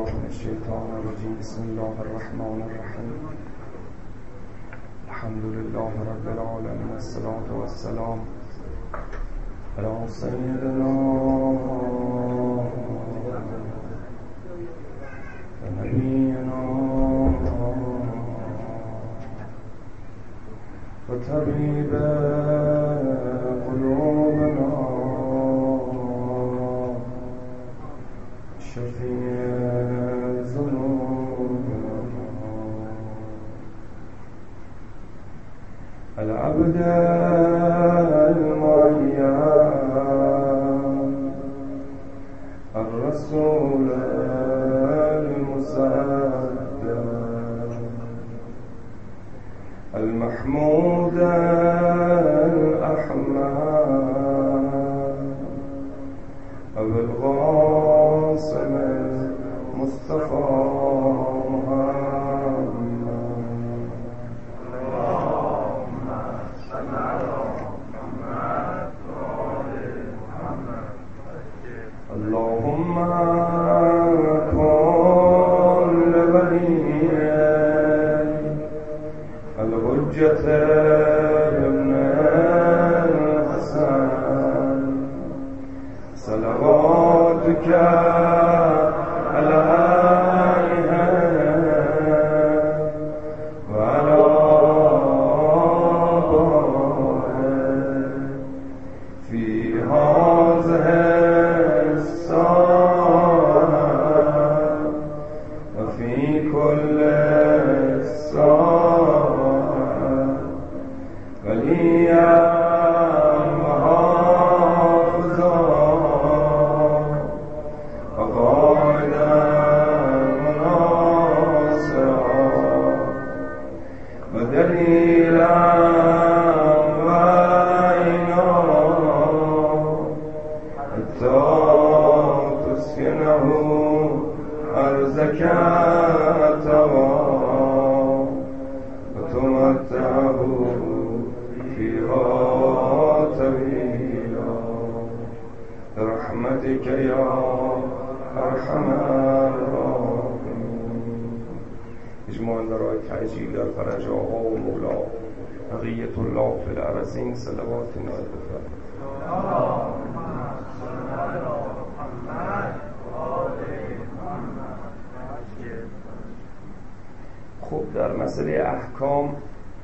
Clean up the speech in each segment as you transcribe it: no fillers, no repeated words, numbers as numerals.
من الشيطان الرجيم بسم الله الرحمن الرحيم الحمد لله رب العالمين والصلاة والسلام على سيدنا ونبينا وطبيب قلوبنا شفيع ذنوبنا العبد المعين الرسول المسدد المحمود الأحمد أبو القاسم المصطفى محمد اللهم صل على محمد وآل محمد اللهم كن لوليك الحجة ابن الحسن صلواتك عليه وعلى آبائه في هذه الساعة وفي كل ساعة وليا وحافظا وقائدا وناصرا ودليلا وعينا حتى تسكنه أرزك وتمتعه فيها طويلا برحمتك يا أرحم الراحمين. اجماع برای تعجیل در فرجاها و مولا بقیت الله فی الارضین صلوات نائب فرد. خب در مسئله احکام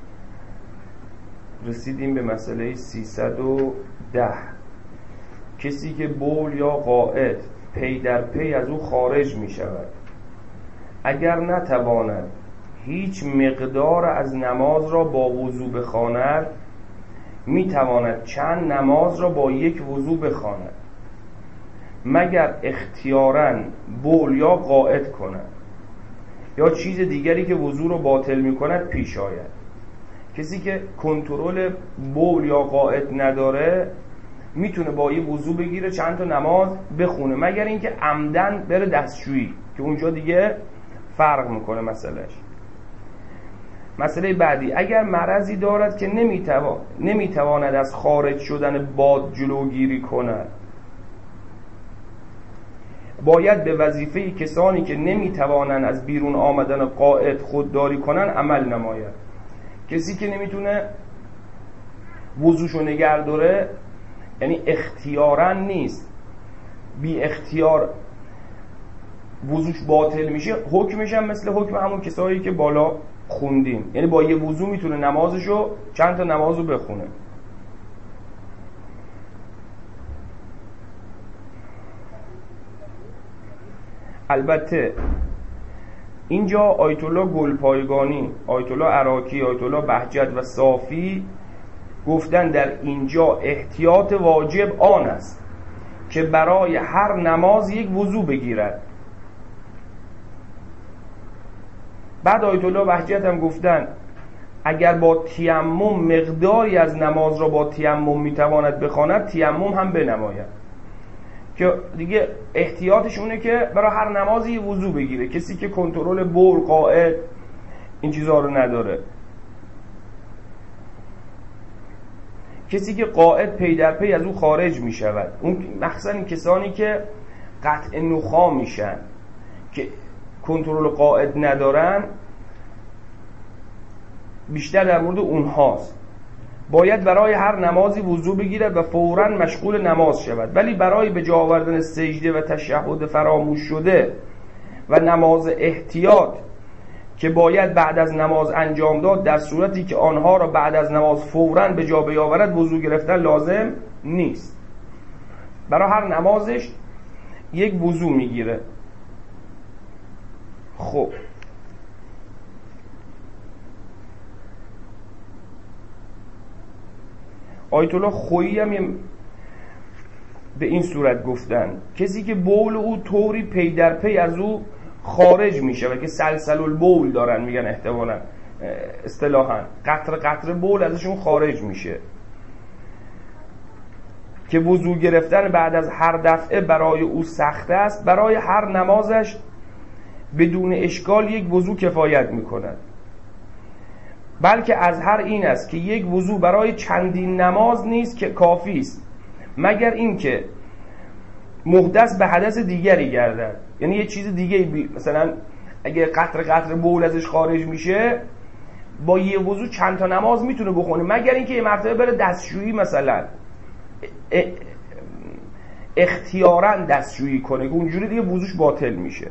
رسیدیم به مسئله 310. کسی که بول یا غائط پی در پی از او خارج می شود اگر نتواند هیچ مقدار از نماز را با وضو بخواند می تواند چند نماز را با یک وضو بخواند مگر اختیاراً بول یا غائط کند یا چیز دیگری که وضو رو باطل می کند پیش آید. کسی که کنترل بول یا غائط نداره میتونه با یه وضو بگیره چند تا نماز بخونه مگر اینکه عمدن بره دستشویی که اونجا دیگه فرق میکنه مسئلهش. مسئله بعدی اگر مرضی دارد که نمیتواند از خارج شدن باد جلوگیری کند باید به وظیفه کسانی که نمیتوانند از بیرون آمدن غائط خودداری کنند عمل نماید. کسی که نمیتونه وضوشو نگه داره یعنی اختیاراً نیست بی اختیار وضوش باطل میشه حکمش هم مثل حکم همون کسایی که بالا خوندیم یعنی با یه وضو میتونه نمازشو چند تا نمازو بخونه. البته اینجا آیت الله گلپایگانی، آیت الله عراقی، آیت الله بهجت و صافی گفتن در اینجا احتیاط واجب آن است که برای هر نماز یک وضو بگیرد. بعد آیت الله بهجت هم گفتن اگر با تیمم مقداری از نماز را با تیمم میتواند بخواند تیمم هم بنماید که دیگه احتیاطش اونه که برای هر نمازی یه وضو بگیره. کسی که کنترل بول قائد این چیزها رو نداره کسی که قائد پی در پی از او خارج می شود، اون مخصوصا این کسانی که قطع نخاع میشن که کنترل قائد ندارن بیشتر در مورد اونهاست. باید برای هر نمازی وضو بگیرد و فوراً مشغول نماز شود، ولی برای به جا آوردن سجده و تشهد فراموش شده و نماز احتیاط که باید بعد از نماز انجام داد، در صورتی که آنها را بعد از نماز فوراً به جا بیاورد وضو گرفتن لازم نیست. برای هر نمازش یک وضو میگیره. خب آیت الله خویی هم به این صورت گفتن کسی که بول او طوری پی در پی از او خارج میشه و که سلسل البول دارن میگن احتمالاً اصطلاحاً قطره قطره بول ازشون خارج میشه، که وضو گرفتن بعد از هر دفعه برای او سخت است، برای هر نمازش بدون اشکال یک وضو کفایت میکند، بلکه از هر این است که یک وضو برای چندین نماز نیست که کافی است، مگر اینکه محدث به حدث دیگری گردد. یعنی یه چیز دیگه مثلا اگه قطره قطره بول ازش خارج میشه با یه وضو چند تا نماز میتونه بخونه، مگر اینکه یه مرتبه بره دستشویی مثلا اختیاراً دستشویی کنه که اونجوری دیگه وضوش باطل میشه.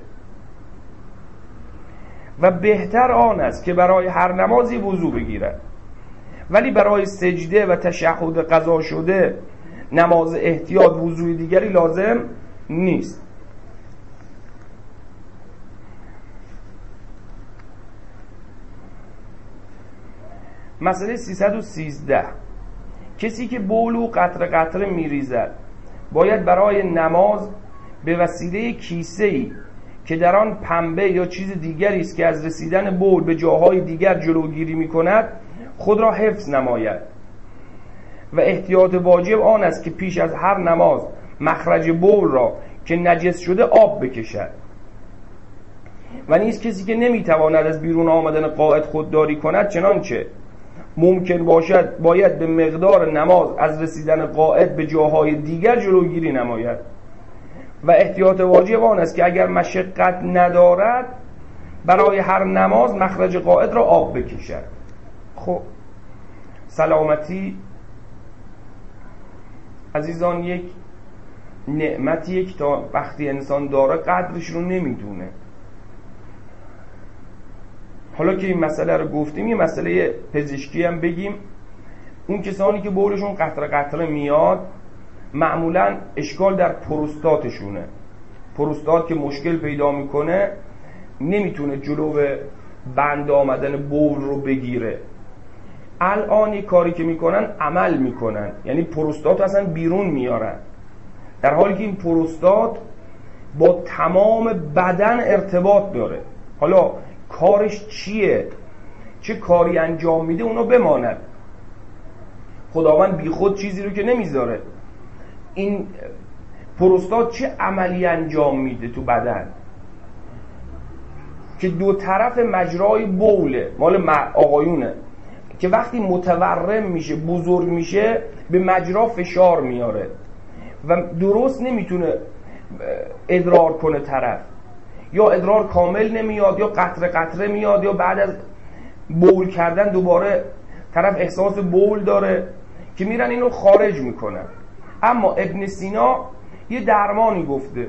و بهتر آن است که برای هر نمازی وضو بگیرد، ولی برای سجده و تشهد قضا شده نماز احتیاط وضوی دیگری لازم نیست. مسئله 313 کسی که بول او قطره قطره میریزد باید برای نماز به وسیله کیسه‌ای که در آن پنبه یا چیز دیگری است که از رسیدن بول به جاهای دیگر جلوگیری می‌کند خود را حفظ نماید و احتیاط واجب آن است که پیش از هر نماز مخرج بول را که نجس شده آب بکشد و نیز کسی که نمی‌تواند از بیرون آمدن قائد خودداری کند چنانچه ممکن باشد باید به مقدار نماز از رسیدن قائد به جاهای دیگر جلوگیری نماید و احتیاط واجب آن است که اگر مشقت ندارد برای هر نماز مخرج قائد را آب بکشد. خب سلامتی عزیزان یک نعمتیه که تا وقتی انسان داره قدرش رو نمیدونه. حالا که این مسئله رو گفتیم یه مسئله پزشکی هم بگیم. اون کسانی که بولشون قطره قطره میاد معمولا اشکال در پروستاتشونه. پروستات که مشکل پیدا میکنه نمیتونه جلو بند آمدن بول رو بگیره. الان یک کاری که میکنن عمل میکنن، یعنی پروستات اصلا بیرون میارن، در حالی که این پروستات با تمام بدن ارتباط داره. حالا کارش چیه، چه کاری انجام میده اونو بماند، خداوند بی خود چیزی رو که نمیذاره. این پروستات چه عملی انجام میده تو بدن که دو طرف مجرای بوله مال آقایونه که وقتی متورم میشه بزرگ میشه به مجرا فشار میاره و درست نمیتونه ادرار کنه طرف، یا ادرار کامل نمیاد یا قطره قطره میاد یا بعد از بول کردن دوباره طرف احساس بول داره که میرن اینو خارج میکنن. اما ابن سینا یه درمانی گفته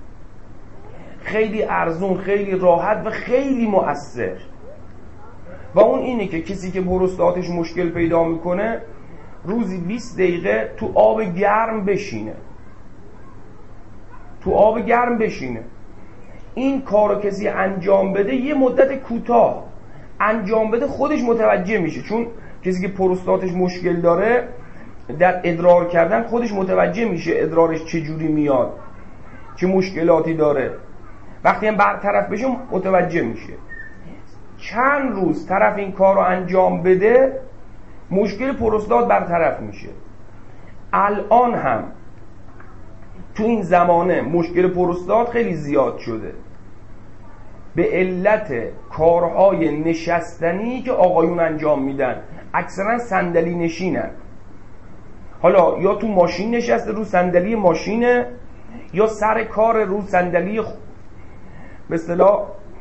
خیلی ارزون، خیلی راحت و خیلی مؤثر، و اون اینه که کسی که پروستاتش مشکل پیدا میکنه روزی 20 دقیقه تو آب گرم بشینه، تو آب گرم بشینه. این کارو کسی انجام بده یه مدت کوتاه انجام بده خودش متوجه میشه، چون کسی که پروستاتش مشکل داره در ادرار کردن خودش متوجه میشه ادرارش چجوری میاد، چه مشکلاتی داره. وقتی هم برطرف بشه متوجه میشه. چند روز طرف این کار رو انجام بده مشکل پروستات برطرف میشه. الان هم تو این زمانه مشکل پروستات خیلی زیاد شده به علت کارهای نشستنی که آقایون انجام میدن، اکثرا صندلی نشینن. حالا یا تو ماشین نشسته رو صندلی ماشینه یا سر کار رو صندلی به اصطلاح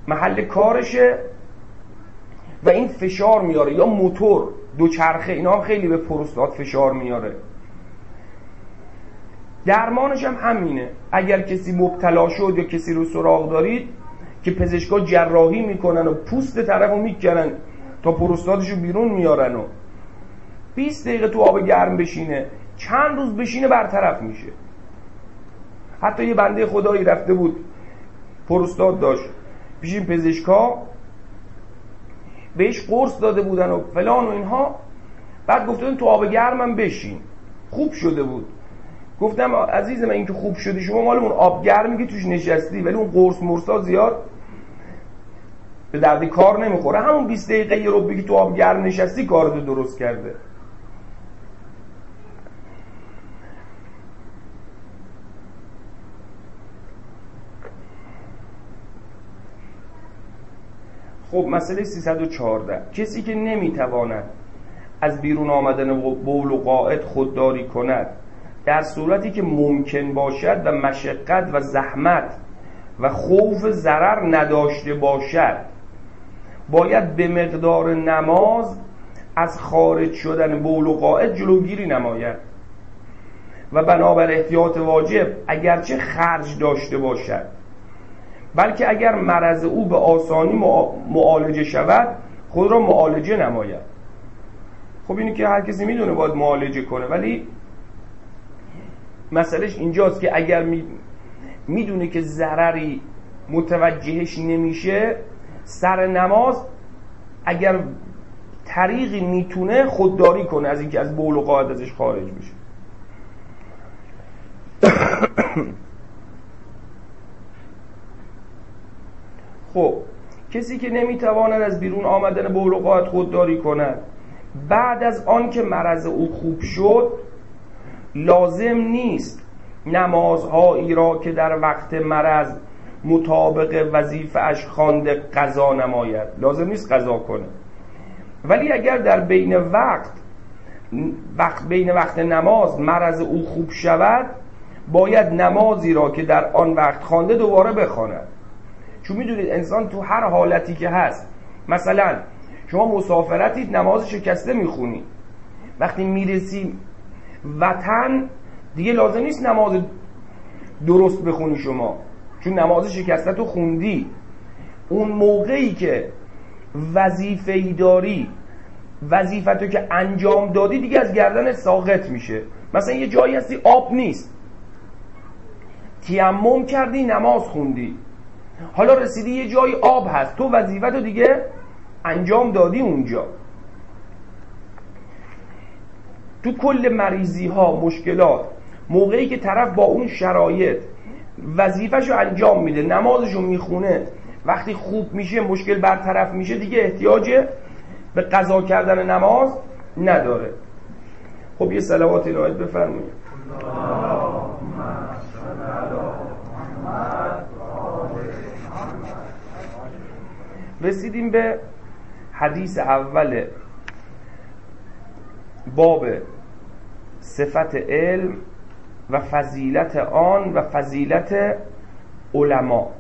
محل کارشه و این فشار میاره، یا موتور، دوچرخه، اینا هم خیلی به پروستات فشار میاره. درمانش هم همینه. اگر کسی مبتلا شد یا کسی رو سراغ دارید که پزشکا جراحی میکنن و پوست طرفو میکنن تا پروستاتشو بیرون میارن و 20 دقیقه تو آب گرم بشینه، چند روز بشینه برطرف میشه. حتی یه بنده خدایی رفته بود پروستات داشت پیش این پزشکا، بهش قرص داده بودن و فلان و اینها، بعد گفتن تو آب گرمم بشین، خوب شده بود. گفتم عزیزم این که خوب شدی شما مال اون آب گرمی که توش نشستی، ولی اون قرص مرسا زیاد به درد کار نمیخوره. همون 20 دقیقه یه ربی که تو آب گرم نشستی کارتو درست کرده. خب مسئله 314، کسی که نمیتواند از بیرون آمدن بول و قائط خودداری کند در صورتی که ممکن باشد و مشقت و زحمت و خوف ضرر نداشته باشد، باید به مقدار نماز از خارج شدن بول و قائط جلوگیری نماید و بنابر احتیاط واجب اگرچه خرج داشته باشد، بلکه اگر مرض او به آسانی معالجه شود خود را معالجه نماید. خب اینی که هر کسی میدونه باید معالجه کنه، ولی مسئلهش اینجاست که اگر میدونه که ضرری متوجهش نمیشه، سر نماز اگر طریقی میتونه خودداری کنه از اینکه از بول و قائط ازش خارج بشه. خب کسی که نمیتواند از بیرون آمدن بول و قائط خودداری کند بعد از آن که مرض او خوب شد، لازم نیست نمازهایی را که در وقت مرض مطابق وظیفه اش خوانده قضا نماید. لازم نیست قضا کنه، ولی اگر در بین وقت نماز مرض او خوب شود، باید نمازی را که در آن وقت خوانده دوباره بخواند. چون میدونید انسان تو هر حالتی که هست، مثلا شما مسافرتید نماز شکسته میخونی، وقتی میرسی وطن دیگه لازم نیست نماز درست بخونی شما، چون نماز شکسته تو خوندی. اون موقعی که وظیفه‌ای داری، وظیفتو که انجام دادی، دیگه از گردن ساقط میشه. مثلا یه جایی هستی آب نیست، تیمم کردی نماز خوندی، حالا رسیدی یه جایی آب هست، تو وظیفتو دیگه انجام دادی اونجا. تو کل مریضی ها، مشکلات، موقعی که طرف با اون شرایط وظیفه‌شو انجام میده، نمازشو میخونه، وقتی خوب میشه، مشکل برطرف میشه، دیگه احتیاج به قضا کردن نماز نداره. خب یه صلوات الهی بفرمایید. رسیدیم به حدیث اول باب صفت علم و فضیلت آن و فضیلت علما.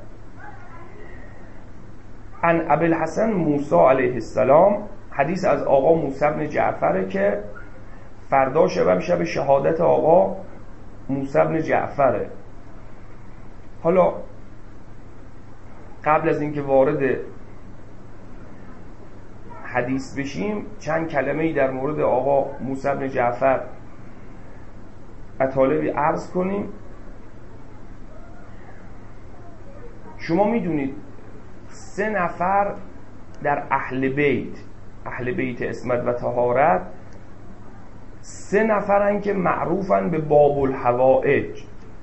عن ابوالحسن موسی علیه السلام، حدیث از آقا موسی بن جعفره که فردا شب شهادت آقا موسی بن جعفره. حالا قبل از اینکه وارد حدیث بشیم، چند کلمه‌ای در مورد آقا موسی بن جعفر مطالبی عرض کنیم. شما میدونید 3 نفر در اهل بیت عصمت و طهارت 3 نفرن که معروفن به باب الحوائج.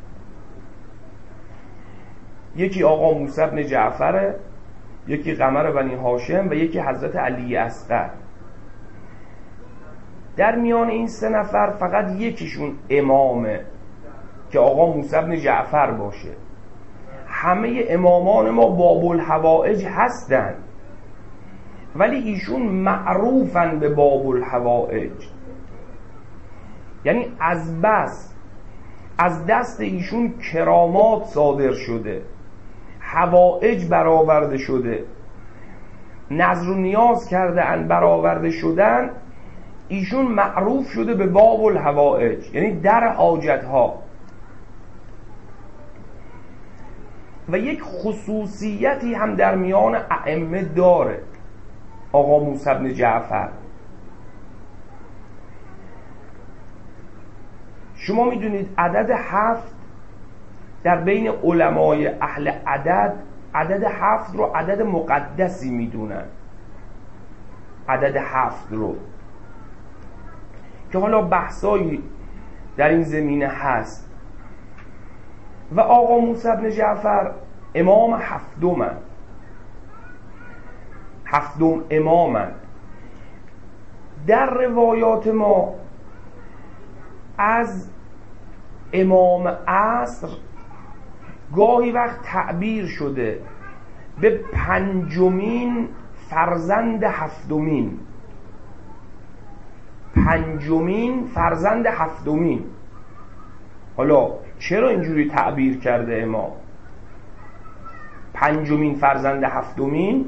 یکی آقا موسی بن جعفره، یکی قمر بنی هاشم و یکی حضرت علی اصغر. در میان این 3 نفر فقط یکیشون امامه که آقا موسی بن جعفر باشه. همه امامان ما باب الحوائج هستن، ولی ایشون معروفن به باب الحوائج. یعنی از بس از دست ایشون کرامات صادر شده، حوائج برآورده شده، نظر و نیاز کرده ان برآورده شدن، ایشون معروف شده به باب الحوائج، یعنی در حاجت ها. و یک خصوصیتی هم در میان ائمه داره آقا موسی بن جعفر. شما میدونید عدد 7 در بین علمای اهل عدد 7 رو عدد مقدسی میدونن، عدد 7 رو، که حالا بحثایی در این زمینه هست. و آقا موسی بن جعفر امام هفتم امامن. در روایات ما از امام عصر گاهی وقت تعبیر شده به 5مین فرزند 7مین، 5مین فرزند 7مین. حالا چرا اینجوری تعبیر کرده امام 5مین فرزند 7مین؟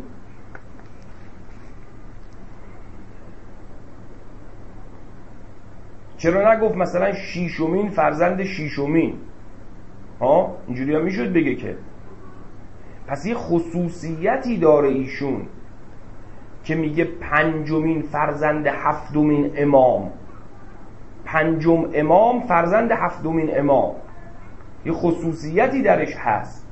چرا نگفت مثلا 6مین فرزند 6مین؟ اینجوری هم میشد بگه که. پس یه خصوصیتی داره ایشون که میگه 5مین فرزند 7مین امام، 5م امام فرزند 7مین امام، یه خصوصیتی درش هست.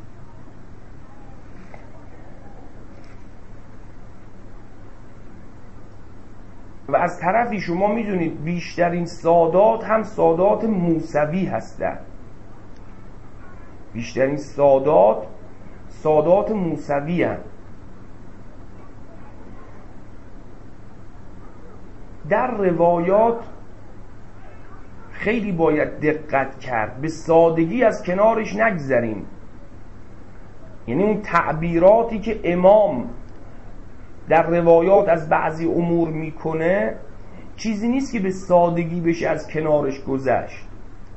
و از طرفی شما میدونید بیشترین سادات هم سادات موسوی هستن، بیشترین سادات موسوی هستن. در روایات خیلی باید دقت کرد، به سادگی از کنارش نگذریم. یعنی اون تعبیراتی که امام در روایات از بعضی امور میکنه چیزی نیست که به سادگی بشه از کنارش گذشت.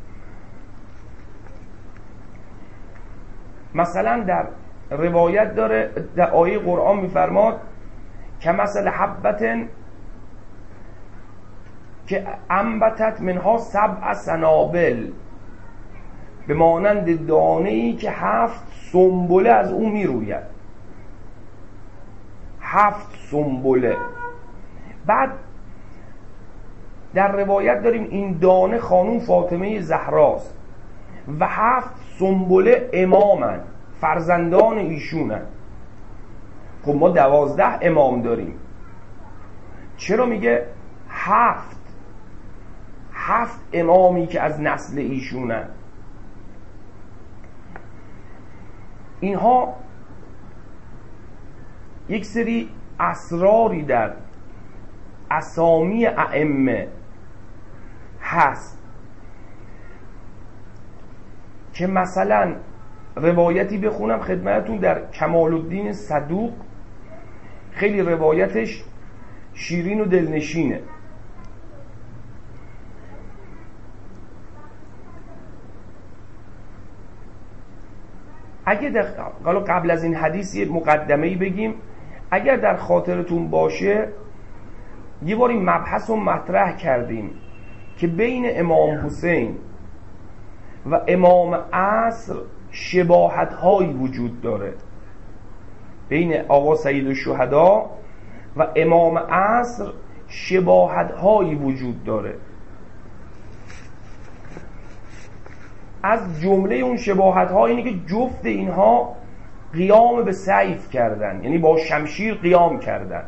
مثلا در روایت داره، در آیه قرآن میفرماد که مثل حبتن که انبتت منها 7 سنابل، به مانند دانه‌ای که 7 سنبله از اون میروید. 7 سنبله. بعد در روایت داریم این دانه خانوم فاطمه زهراست و 7 سنبله امامن، فرزندان ایشونن. خب ما 12 امام داریم، چرا میگه 7 امامی که از نسل ایشونن؟ اینها یک سری اسراری در اسامی ائمه هست که مثلا روایتی بخونم خدمتتون در کمال الدین صدوق، خیلی روایتش شیرین و دلنشینه. اگه حالا قبل از این حدیث یه مقدمه‌ای بگیم، اگر در خاطرتون باشه یه بار این مبحث رو مطرح کردیم که بین امام حسین و امام عصر شباهت هایی وجود داره، بین آقا سید الشهدا و امام عصر شباهت هایی وجود داره. از جمله اون شباهت ها اینه که جفت اینها قیام به سیف کردن، یعنی با شمشیر قیام کردن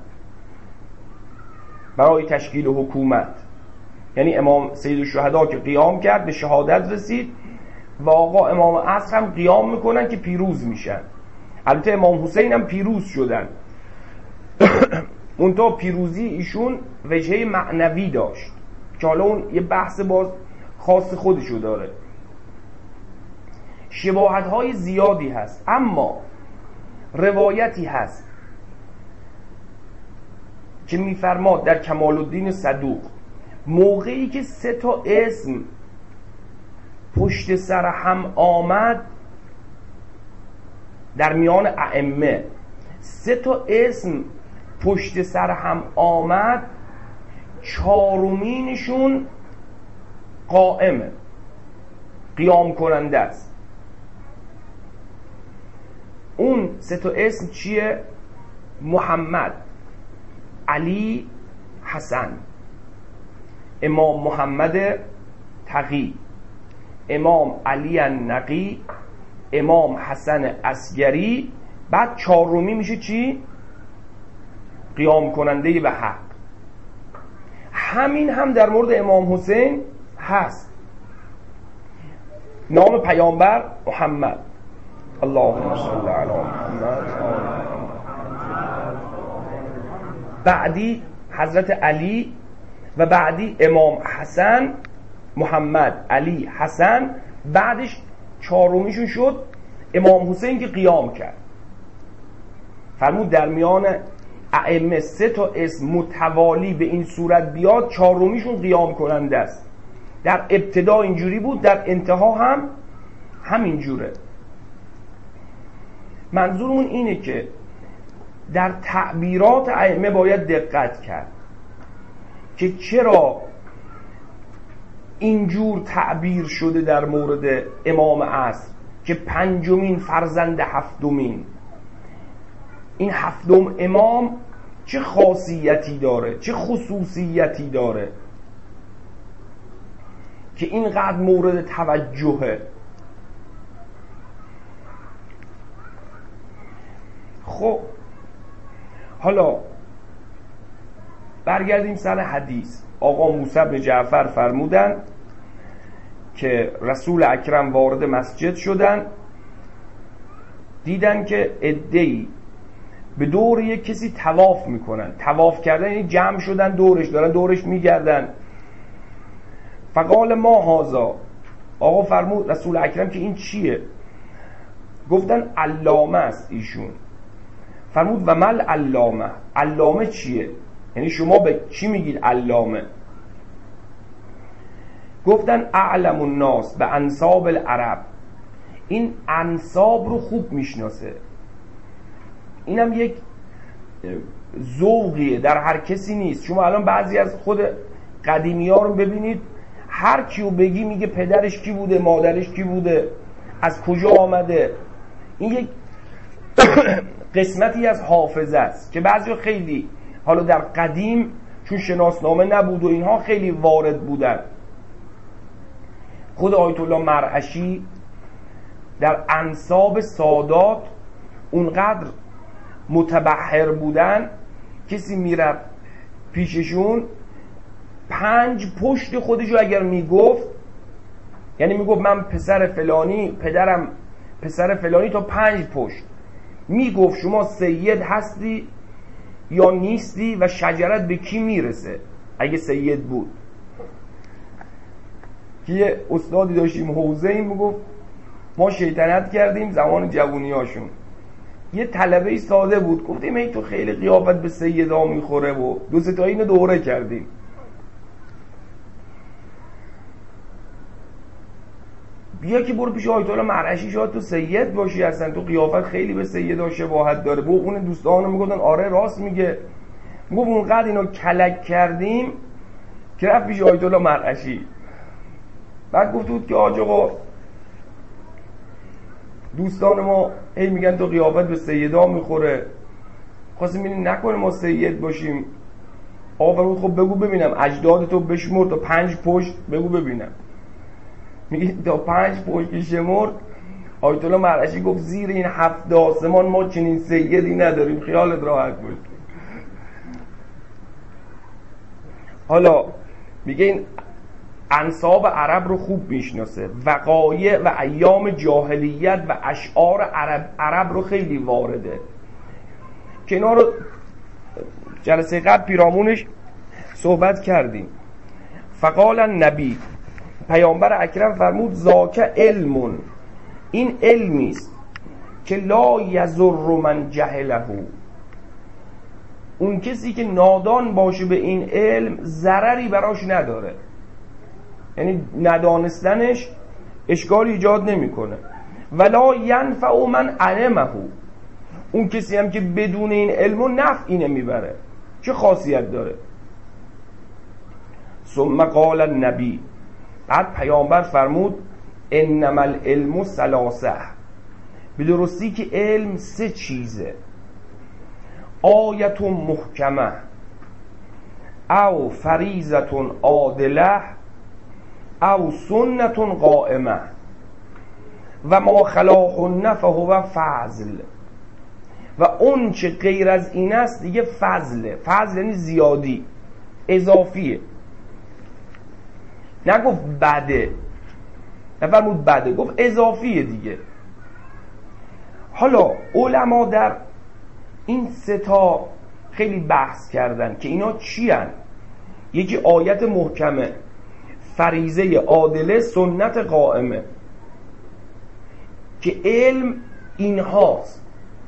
برای تشکیل حکومت. یعنی امام سید الشهدا که قیام کرد به شهادت رسید و آقا امام عصر هم قیام میکنن که پیروز میشن. البته امام حسین هم پیروز شدن اون تا پیروزی ایشون وجهه معنوی داشت که حالا اون یه بحث باز خاص خودشو داره. شباهت های زیادی هست، اما روایتی هست که میفرماد در کمال الدین صدوق موقعی که 3 اسم پشت سر هم آمد در میان ائمه 3 تا اسم پشت سر هم آمد، 4مینشون قائمه، قیام کننده است. اون 3 تا اسم چیه؟ محمد، علی، حسن. امام محمد تقی، امام علی النقی، امام حسن اصغری. بعد 4می میشه چی؟ قیام کننده به حق. همین هم در مورد امام حسین هست. نام پیامبر محمد، اللهم صل علی محمد. بعدی حضرت علی و بعدی امام حسن، محمد، علی، حسن. بعدش 4میشون شد امام حسین که قیام کرد. فرمود در میان ائمه 3 تا اسم متوالی به این صورت بیاد، 4میشون قیام کننده است. در ابتدا اینجوری بود، در انتها هم همین جوره. منظورمون اینه که در تعبیرات ائمه باید دقت کرد که چرا اینجور تعبیر شده در مورد امام عصر که 5مین فرزند 7مین. این 7م امام چه خاصیتی داره، چه خصوصیتی داره که اینقدر مورد توجهه؟ خب حالا برگردیم سر حدیث. آقا موسی بن جعفر فرمودن که رسول اکرم وارد مسجد شدن، دیدن که عده‌ای به دور یک کسی طواف میکنن. طواف کردن یعنی جمع شدن دورش، دارن دورش میگردن. فقال ما هذا، آقا فرمود رسول اکرم که این چیه؟ گفتن علامه است ایشون. فرمود و مل علامه، علامه چیه؟ یعنی شما به چی میگید علامه؟ گفتن اعلم الناس به انساب العرب، این انساب رو خوب میشناسه. اینم یک ذوقیه، در هر کسی نیست. شما الان بعضی از خود قدیمی ها رو ببینید، هر کیو بگی میگه پدرش کی بوده، مادرش کی بوده، از کجا آمده. این یک قسمتی از حافظه است که بعضی خیلی، حالا در قدیم چون شناسنامه نبود و اینها خیلی وارد بودن. خود آیت الله مرعشی در انساب سادات اونقدر متبحر بودن، کسی میرفت پیششون 5 پشت خودشو اگر میگفت، یعنی میگفت من پسر فلانی، پدرم پسر فلانی، تا 5 پشت میگفت شما سید هستی یا نیستی و شجرت به کی میرسه اگه سید بود. که یه استادی داشتیم حوزه، این میگفت ما شیطنت کردیم زمان جوونی هاشون. یه طلبه ساده بود، گفتیم ای تو خیلی قیافت به سیدا میخوره و 2-3 تا اینو دوره کردیم. بیا که برو پیش آیت الله مرعشی، شاید تو سید باشی، اصلا تو قیافت خیلی به سیدا شباهت داره. با اون دوستانو میگفتن آره راست میگه. میگفت اونقدر اینو کلک کردیم که رفت پیش آیت الله مرعشی. بعد گفت بود که آقا دوستان ما هی میگن تو قیافت به سیدا میخوره، خواستیم ببینیم نکنه ما سید باشیم. آقا فرمود خب بگو ببینم اجدادتو بشمر تا 5 پشت بگو ببینم. میگه تا 5 پشت که شمرد، آیت الله مرعشی گفت زیر این 7 آسمان ما چنین سیدی نداریم، خیالت راحت باش. حالا میگه این انساب عرب رو خوب میشناسه، وقایع و ایام جاهلیت و اشعار عرب رو خیلی وارده که اینا رو جلسه قبل پیرامونش صحبت کردیم. فقال النبی، پیامبر اکرم فرمود ذاک علم، این علمی است که لا یضر من جهله، اون کسی که نادان باشه به این علم ضرری براش نداره، یعنی ندانستنش اشکال ایجاد نمیکنه. ولا ینفع من علمه، اون کسی هم که بدون این علم و نفعی نمیبره. چه خاصیت داره؟ ثم قال النبی، بعد پیامبر فرمود انما العلم ثلاثه، به درستی که علم سه چیزه: آیت محکمه او فریضه عادله او سنت قائمه و ما خلاهن فهو فضل، و اون چه غیر از این است دیگه فضله. فضل یعنی زیادی، اضافیه. نگفت بده، نفرمود بده، گفت اضافیه دیگه. حالا علما در این سه تا خیلی بحث کردن که اینا چی هن؟ یکی آیت محکمه، فریضه عادله، سنت قائمه، که علم اینهاست.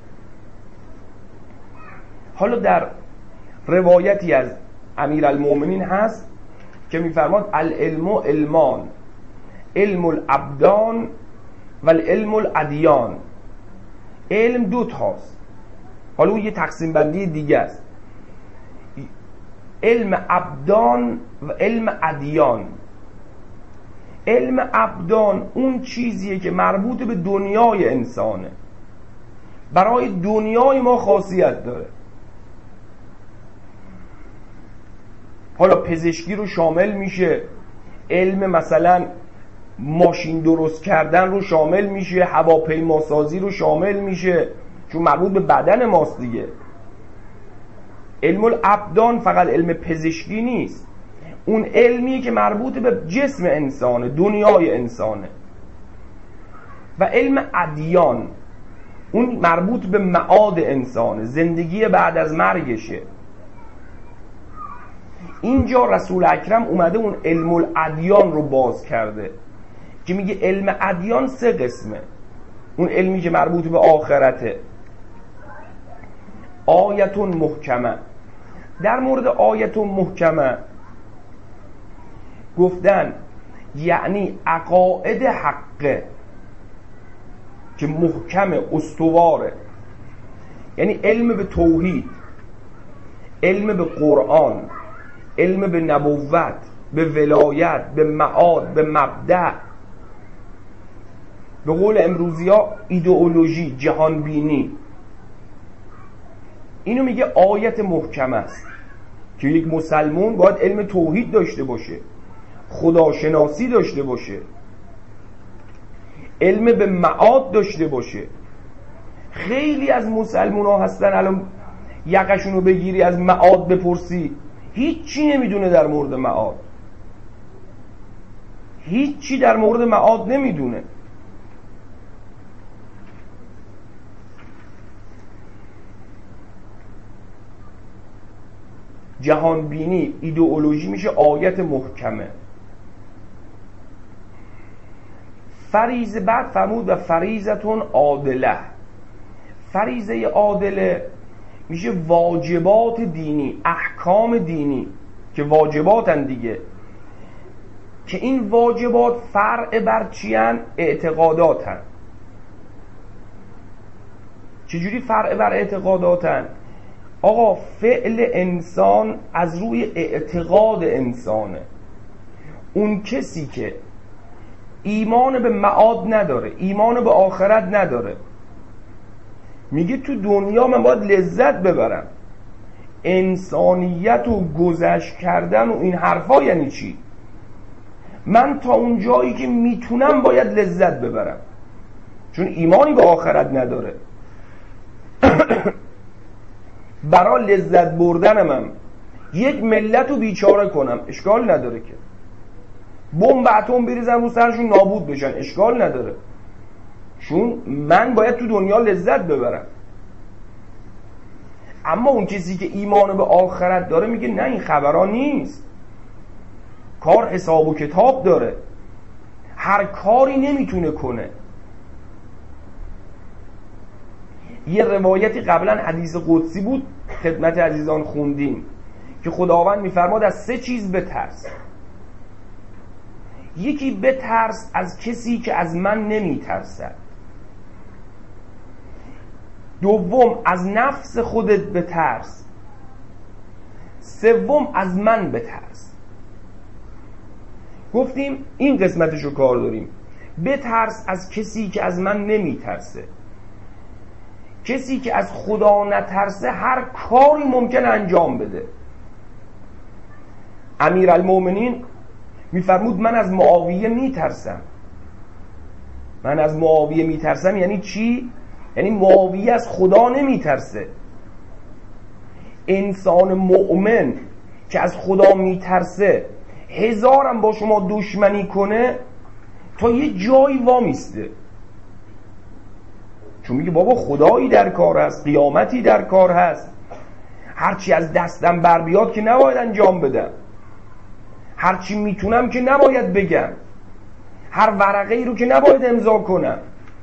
حالا در روایتی از امیرالمومنین هست که میفرماد العلم علمان، علم الابدان و العلم الادیان. علم دو تاست، حالا اون یه تقسیم بندی دیگه است: علم ابدان و علم ادیان. علم ابدان اون چیزیه که مربوط به دنیای انسانه، برای دنیای ما خاصیت داره. حالا پزشکی رو شامل میشه، علم مثلا ماشین درست کردن رو شامل میشه، هواپیماسازی رو شامل میشه، چون مربوط به بدن ماست دیگه. علم الابدان فقط علم پزشکی نیست، اون علمیه که مربوط به جسم انسانه، دنیای انسانه. و علم ادیان اون مربوط به معاد انسانه، زندگی بعد از مرگشه. اینجا رسول اکرم اومده اون علم الادیان رو باز کرده که میگه علم ادیان سه قسمه. اون علمی که مربوط به آخرته، آیت محکمه. در مورد آیت محکمه گفتن یعنی عقاید حقه که محکم، استواره، یعنی علم به توحید، علم به قرآن، علم به نبوت، به ولایت، به معاد، به مبدأ، به قول امروزی ها ایدئولوژی، جهان بینی. اینو میگه آیت محکم است که یک مسلمان باید علم توحید داشته باشه، خداشناسی داشته باشه، علم به معاد داشته باشه. خیلی از مسلمان ها هستن الان یقشونو بگیری از معاد بپرسی هیچی نمیدونه در مورد معاد، هیچی در مورد معاد نمیدونه. جهان بینی، ایدئولوژی میشه آیت محکمه. فریضه بعد فرمود و فریضتون عادله. فریضه عادله میشه واجبات دینی، احکام دینی که واجباتن دیگه، که این واجبات فرع بر چیان؟ اعتقاداتن. چجوری فرع بر اعتقاداتن؟ آقا فعل انسان از روی اعتقاد انسانه. اون کسی که ایمان به معاد نداره، ایمان به آخرت نداره، میگه تو دنیا من باید لذت ببرم. انسانیت و گذشت کردن و این حرفا یعنی چی؟ من تا اون جایی که میتونم باید لذت ببرم، چون ایمانی به آخرت نداره. برای لذت بردنم یک ملت رو بیچاره کنم اشکال نداره، که بمب اتم بریزم رو سرشون نابود بشن اشکال نداره، چون من باید تو دنیا لذت ببرم. اما اون کسی که ایمان به آخرت داره میگه نه، این خبرها نیست، کار حساب و کتاب داره، هر کاری نمیتونه کنه. یه روایتی قبلا حدیث قدسی بود خدمت عزیزان خوندیم که خداوند میفرماد از سه چیز بترس. یکی بترس از کسی که از من نمیترسد، دوم از نفس خودت بترس، سوم از من بترس. گفتیم این قسمتشو کار داریم. بترس از کسی که از من نمیترسه. کسی که از خدا نترسه هر کاری ممکن انجام بده. امیرالمومنین میفرمود من از معاویه میترسم. من از معاویه میترسم یعنی چی؟ یعنی معاویه از خدا نمیترسه. انسان مؤمن که از خدا میترسه هزارم با شما دشمنی کنه تا یه جایی وامیسته، چون میگه بابا خدایی در کار هست، قیامتی در کار هست، هرچی از دستم بر بیاد که نباید انجام بدم، هرچی میتونم که نباید بگم، هر ورقه ای رو که نباید امضا کنم.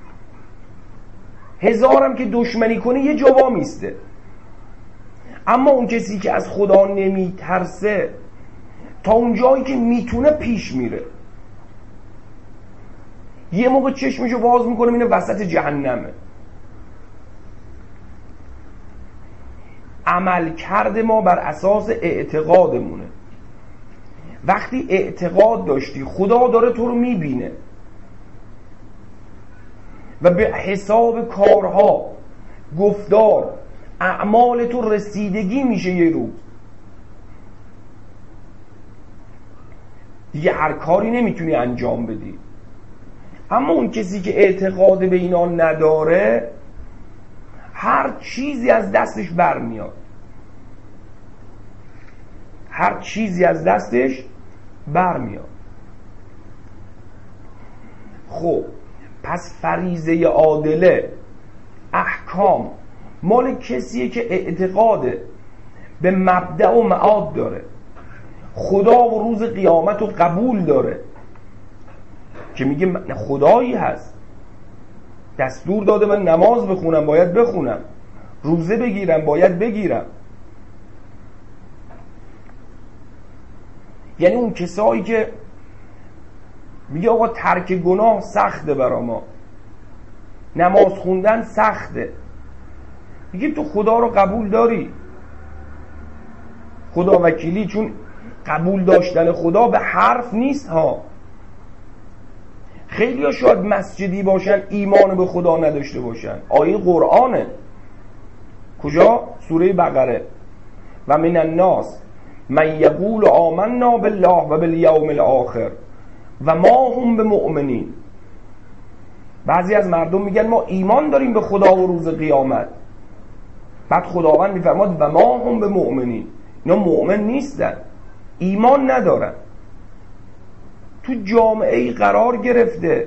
هزارم که دشمنی کنه یه جا وامیسته. اما اون کسی که از خدا نمیترسه تا اون جایی که میتونه پیش میره. یه موقع چشمشو باز میکنه اینه وسط جهنمه. عمل کرده ما بر اساس اعتقادمونه. وقتی اعتقاد داشتی خدا داره تو رو میبینه و به حساب کارها، گفتار، اعمال تو رسیدگی میشه یه روز، دیگه هر کاری نمیتونی انجام بدی. اما اون کسی که اعتقاد به اینا نداره هر چیزی از دستش برمیاد، هر چیزی از دستش برمیاد. خب پس فریضه عادله، احکام مال کسیه که اعتقاد به مبدأ و معاد داره، خدا و روز قیامت رو قبول داره، که میگه خدایی هست، دستور داده من نماز بخونم باید بخونم، روزه بگیرم باید بگیرم. یعنی اون کسایی که میگه آقا ترک گناه سخته برا ما، نماز خوندن سخته، میگه تو خدا رو قبول داری؟ خدا وکیلی، چون قبول داشتن خدا به حرف نیست ها. خیلی ها شاید مسجدی باشن ایمان به خدا نداشته باشن. آیه قرآنه. کجا؟ سوره بقره. و من الناس من یقول آمنا بالله و بالیوم الاخر و ما هم بمؤمنین. بعضی از مردم میگن ما ایمان داریم به خدا و روز قیامت، بعد خداوند میفرماد و ما هم بمؤمنین. اینا مؤمن نیستن، ایمان ندارن، تو جامعه ای قرار گرفته،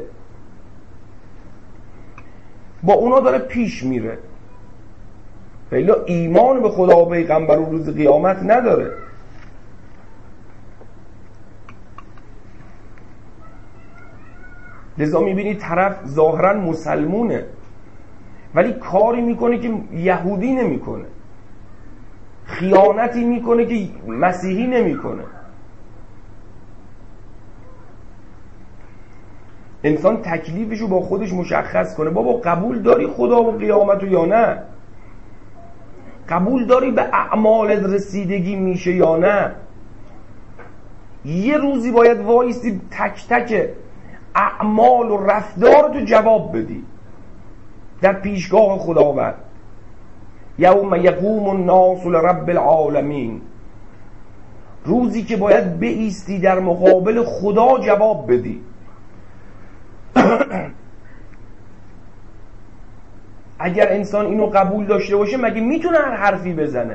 با اونا داره پیش میره، ولی ایمان به خدا و پیغمبر و روز قیامت نداره. لذا میبینی طرف ظاهرا مسلمونه ولی کاری میکنه که یهودی نمیکنه، خیانتی میکنه که مسیحی نمیکنه. انسان تکلیفشو با خودش مشخص کنه. بابا قبول داری خدا و قیامتو یا نه؟ قبول داری به اعمالت رسیدگی میشه یا نه؟ یه روزی باید وایستی تک تک اعمال و رفتارتو جواب بدی در پیشگاه خداوند. یوم یقوم الناس لرب العالمین، روزی که باید بایستی در مقابل خدا جواب بدی. اگر انسان اینو قبول داشته باشه مگه میتونه هر حرفی بزنه؟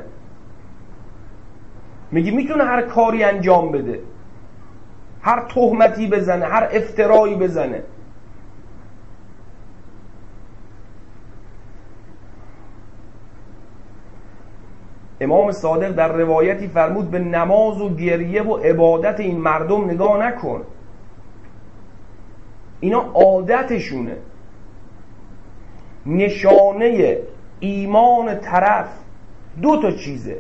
مگه میتونه هر کاری انجام بده؟ هر تهمتی بزنه، هر افترایی بزنه؟ امام صادق در روایتی فرمود به نماز و گریه و عبادت این مردم نگاه نکن، اینا عادتشونه. نشانه ایمان طرف دو تا چیزه: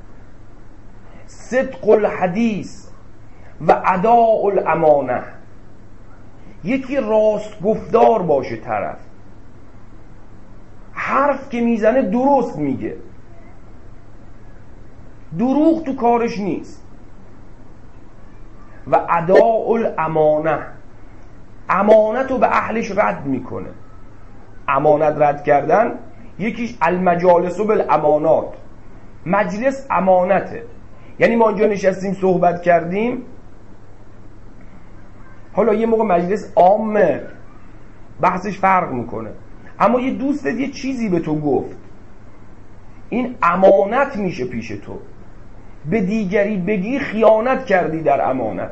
صدق الحدیث و اداء الامانه. یکی راست گفتار باشه طرف، حرف که میزنه درست میگه، دروغ تو کارش نیست. و اداء الامانه، امانت رو به اهلش رد میکنه. امانت رد کردن یکیش المجالس بالامانات، مجلس امانته. یعنی ما اینجا نشستیم صحبت کردیم، حالا یه موقع مجلس عامه بحثش فرق میکنه، اما یه دوستت یه چیزی به تو گفت، این امانت میشه پیش تو. به دیگری بگی خیانت کردی در امانت.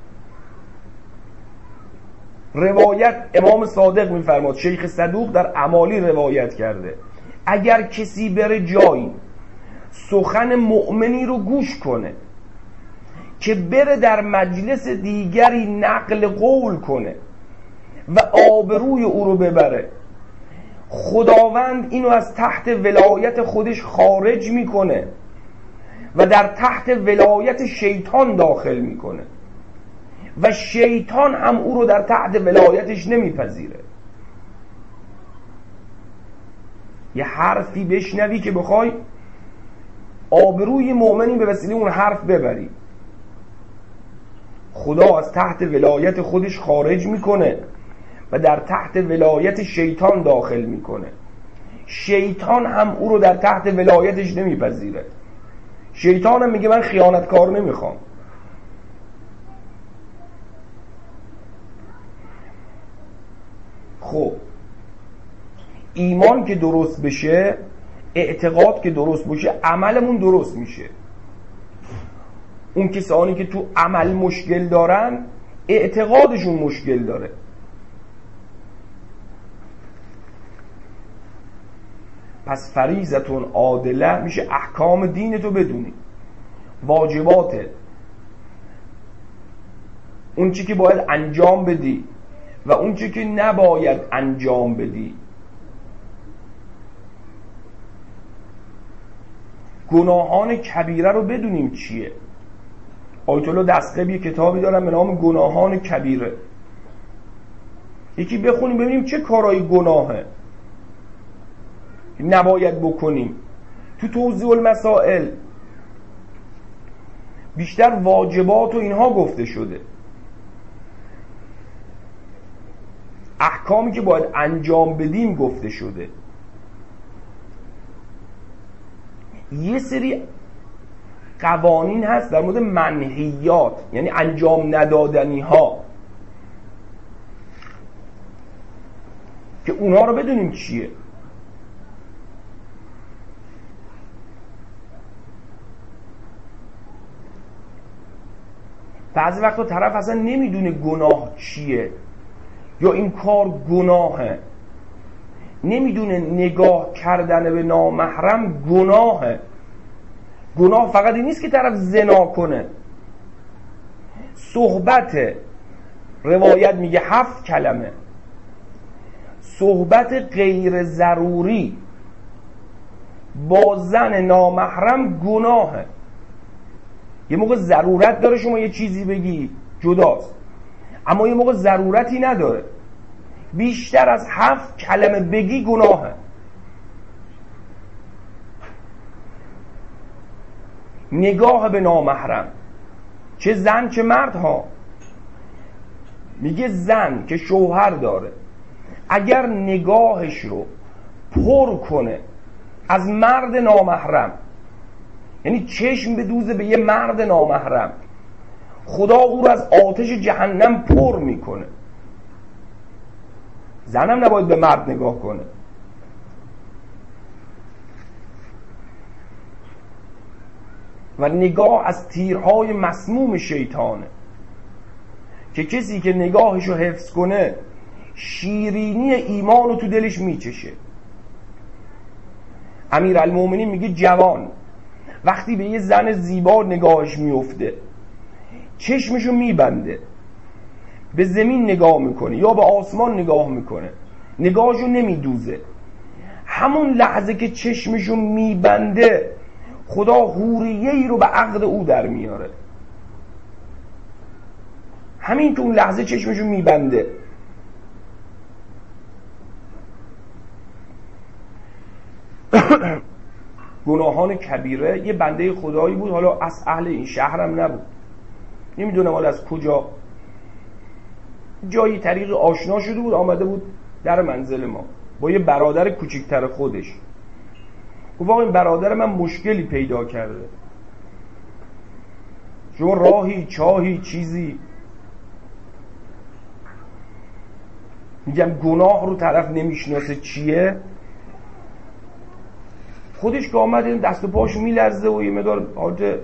روایت امام صادق میفرماد، شیخ صدوق در امالی روایت کرده، اگر کسی بره جایی سخن مؤمنی رو گوش کنه که بره در مجلس دیگری نقل قول کنه و آبروی او رو ببره، خداوند اینو از تحت ولایت خودش خارج میکنه و در تحت ولایت شیطان داخل میکنه و شیطان هم او رو در تحت ولایتش نمیپذیره. یه حرفی بشنوی که بخوای آبروی مؤمنی به وسیله اون حرف ببری، خدا از تحت ولایت خودش خارج میکنه و در تحت ولایت شیطان داخل میکنه. شیطان هم او رو در تحت ولایتش نمیپذیره. شیطان هم میگه من خیانتکار نمیخوام. خب ایمان که درست بشه، اعتقاد که درست بشه، عملمون درست میشه. اون کسانی که تو عمل مشکل دارن، اعتقادشون مشکل داره. پس فریضتون عادله میشه احکام دینتو بدونی، واجباته، اون چی که باید انجام بدی و اون چی که نباید انجام بدی. گناهان کبیره رو بدونیم چیه. آیت الله دستقیب یه کتابی دارن به نام گناهان کبیره، یکی بخونیم ببینیم چه کارهای گناهه نباید بکنیم. تو توضیح المسائل بیشتر واجبات و اینها گفته شده، احکامی که باید انجام بدیم گفته شده. یه سری قوانین هست در مورد منهیات، یعنی انجام ندادنی ها، که اونها رو بدونیم چیه. بعضی وقتا طرف اصلا نمیدونه گناه چیه یا این کار گناهه، نمیدونه نگاه کردن به نامحرم گناهه. گناه فقط این نیست که طرف زنا کنه. صحبت، روایت میگه 7 کلمه، صحبت غیر ضروری با زن نامحرم گناهه. یه موقع ضرورت داره شما یه چیزی بگی جداست، اما یه موقع ضرورتی نداره، بیشتر از 7 کلمه بگی گناهه. نگاه به نامحرم، چه زن چه مرد ها. میگه زن که شوهر داره اگر نگاهش رو پر کنه از مرد نامحرم، یعنی چشم بدوزه به یه مرد نامحرم، خدا او رو از آتش جهنم پر میکنه. زنم نباید به مرد نگاه کنه. و نگاه از تیرهای مسموم شیطانه که کسی که نگاهش رو حفظ کنه شیرینی ایمان رو تو دلش میچشه. امیرالمومنین میگه جوان وقتی به یه زن زیبا نگاهش میفته چشمشو میبنده، به زمین نگاه میکنه یا به آسمان نگاه میکنه، نگاهشو نمیدوزه. همون لحظه که چشمشو میبنده خدا حوریه‌ای رو به عقد او در میاره. همین تو اون لحظه چشمشو میبنده. گناهان کبیره. یه بنده خدایی بود، حالا از اهل این شهرم نبود، نمیدونم حالا از کجا، جایی طریق آشنا شده بود، آمده بود در منزل ما با یه برادر کوچکتر خودش. گفت آقا این برادر من مشکلی پیدا کرده، شما راهی چاهی چیزی. میگم گناه رو طرف نمیشناسه چیه، خودش که آمد این دست و پاش میلرزه و یه مقدار حالت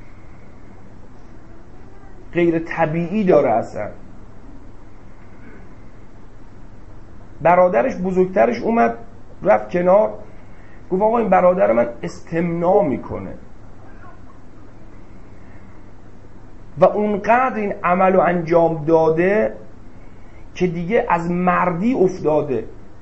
غیر طبیعی داره اصلا. برادرش بزرگترش اومد رفت کنار، گفت آقا این برادر من استمناء میکنه و اونقدر این عملو انجام داده که دیگه از مردی افتاده.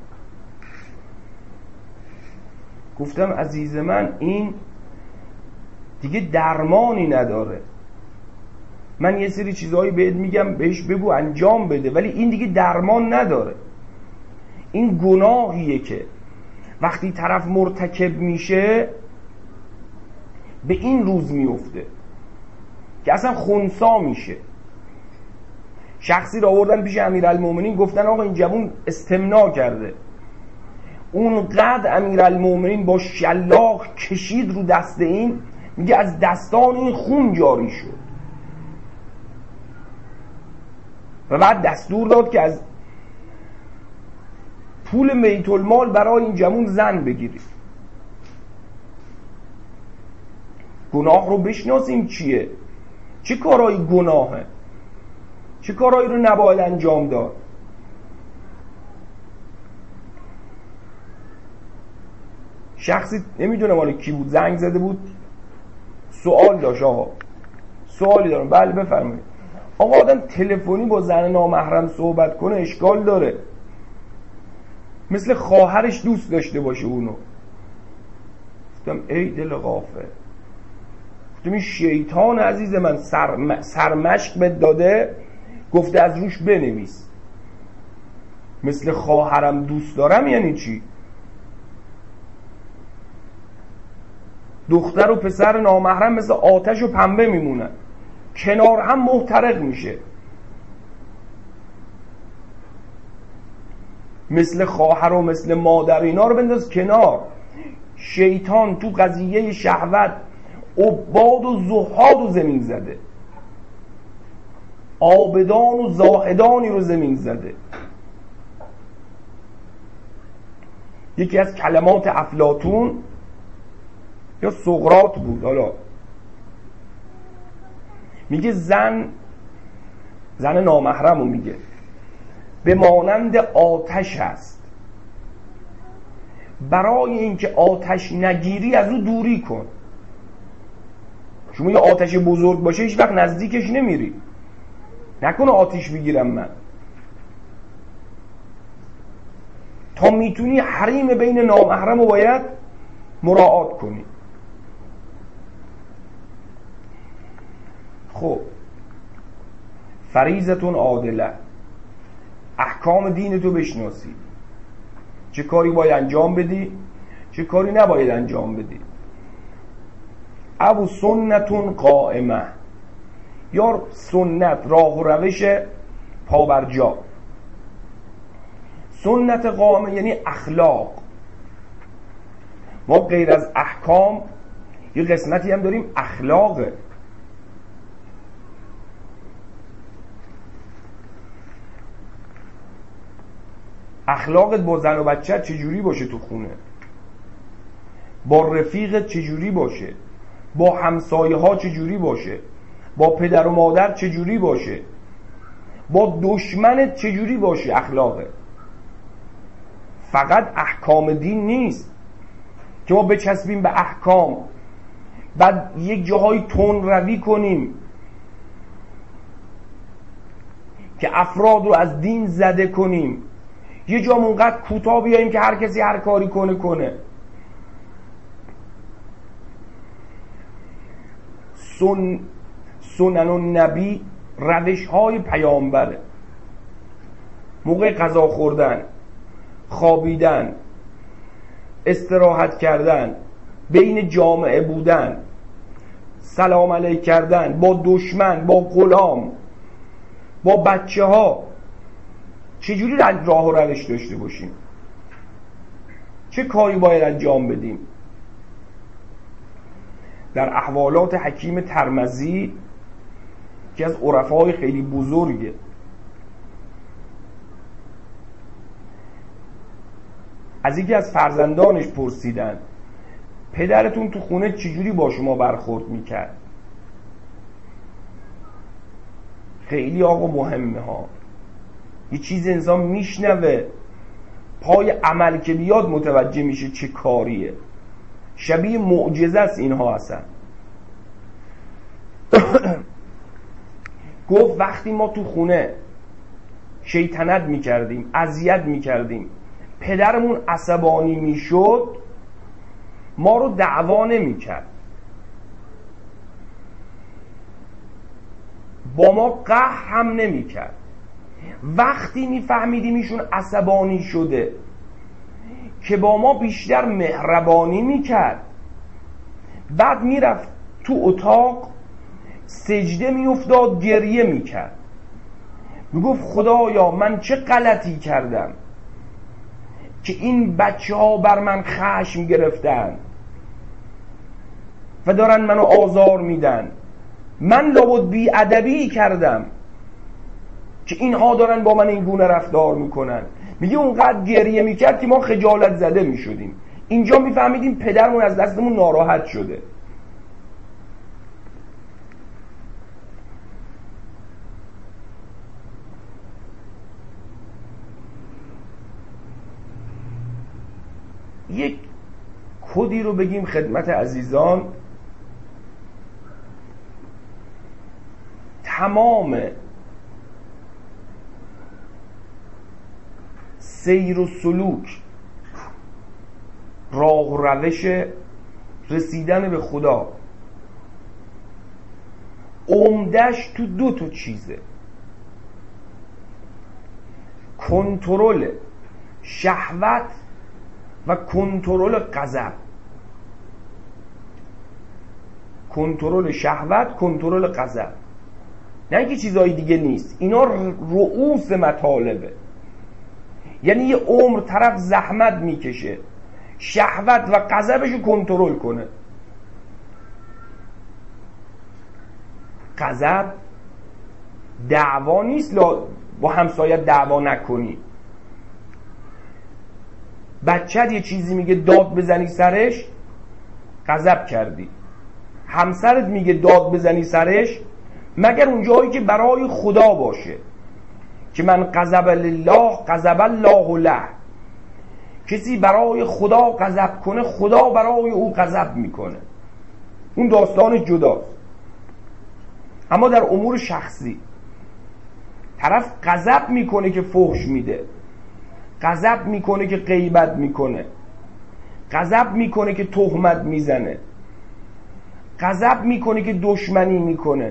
گفتم عزیز من این دیگه درمانی نداره، من یه سری چیزهایی بهت میگم بهش بگو انجام بده، ولی این دیگه درمان نداره. این گناهیه که وقتی طرف مرتکب میشه به این روز میفته که اصلا خنثی میشه. شخصی را آوردن پیش امیرالمومنین، گفتن آقا این جوون استمناء کرده. اونقدر امیرالمومنین با شلاق کشید رو دست این، میگه از دستان این خون جاری شد و بعد دستور داد که از پول بیت المال برای این جوون زن بگیرید. گناه رو بشناسیم چیه، چه کارایی گناهه، چه کارایی رو نباید انجام داد. شخصی نمیدونم حالا کی بود زنگ زده بود، سوال داشت. آقا سوالی دارم. بله بفرمایید. آقا آدم تلفنی با زن نامحرم صحبت کنه اشکال داره، مثل خواهرش دوست داشته باشه اونو. گفتم ای دل غافل، گفتم این شیطان عزیز من سرمشق بهت داده، گفته از روش بنویس مثل خواهرم دوست دارم. یعنی چی؟ دختر و پسر نامحرم مثل آتش و پنبه میمونن، کنار هم محترق میشه. مثل خواهر و مثل مادر اینا رو بنداز کنار. شیطان تو قضیه شهوت عباد و زهاد رو زمین زده، عابدان و زاهدانی رو زمین زده. یکی از کلمات افلاطون یا سقراط بود، حالا میگه زن نامحرم رو میگه به مانند آتش است، برای اینکه آتش نگیری از او دوری کن. شما یه آتش بزرگ باشه هیچ وقت نزدیکش نمیری، نکنه آتش بگیرم من. تا میتونی حریم بین نامحرم رو باید مراعات کنی. خب فریضتون عادله، احکام دین تو بشناسی، چه کاری باید انجام بدی چه کاری نباید انجام بدی. ابو سنتون قائمه، یا سنت راه و روش پابرجا. سنت قائمه یعنی اخلاق. ما غیر از احکام یه قسمتی هم داریم اخلاقه. اخلاقت با زن و بچه چجوری باشه تو خونه، با رفیقت چجوری باشه، با همسایه ها چجوری باشه، با پدر و مادر چجوری باشه، با دشمنت چجوری باشه. اخلاقه فقط احکام دین نیست که ما بچسبیم به احکام بعد یک جاهای تون روی کنیم که افراد رو از دین زده کنیم، یه جا اونقدر کوتاه بیاییم که هر کسی هر کاری کنه. سنن النبی روش های پیامبره. موقع غذا خوردن، خوابیدن، استراحت کردن، بین جامعه بودن، سلام علیک کردن با دشمن، با غلام، با بچه ها، چجوری راه و روش داشته باشیم؟ چه کاری باید انجام بدیم؟ در احوالات حکیم ترمذی که از عرفای خیلی بزرگه، از یکی از فرزندانش پرسیدن پدرتون تو خونه چجوری با شما برخورد میکرد؟ خیلی آقا مهمه ها، یه چیز انسان میشنوه پای عمل که بیاد متوجه میشه چه کاریه. شبیه معجزه است اینها اصلا. گفت وقتی ما تو خونه شیطنت میکردیم، اذیت میکردیم، پدرمون عصبانی میشد، ما رو دعوا نمیکرد، با ما قهر هم نمیکرد. وقتی میفهمیدیم ایشون عصبانی شده که با ما بیشتر مهربانی میکرد. بعد میرفت تو اتاق سجده میافتاد، گریه میکرد، میگفت خدایا من چه غلطی کردم که این بچه ها بر من خشم گرفتن و دارن منو آزار میدن. من لابد بی ادبی کردم که اینها دارن با من این گونه رفتار میکنن. میگه اونقدر گریه میکرد که ما خجالت زده میشدیم. اینجا میفهمیدیم پدرمون از دستمون ناراحت شده. یک کدی رو بگیم خدمت عزیزان. تمام سیر و سلوک، راه و روش رسیدن به خدا، عمدش تو دو تا چیزه: کنترل شهوت و کنترل غضب. کنترل شهوت، کنترل غضب، نه اینکه چیزای دیگه نیست. اینا رؤوس مطالبه. یعنی یه عمر طرف زحمت میکشه شهوت و غضبشو کنترل کنه. غضب دعوا نیست، با همسایت دعوا نکنی. بچت یه چیزی میگه داد بزنی سرش، غضب کردی. همسرت میگه داد بزنی سرش، مگر اون جایی که برای خدا باشه که من غضب لله غضب الله له. کسی برای خدا غضب کنه، خدا برای او غضب میکنه. اون داستان جداست. اما در امور شخصی طرف غضب میکنه که فحش میده، غضب میکنه که غیبت میکنه، غضب میکنه که تهمت میزنه، غضب میکنه که دشمنی میکنه.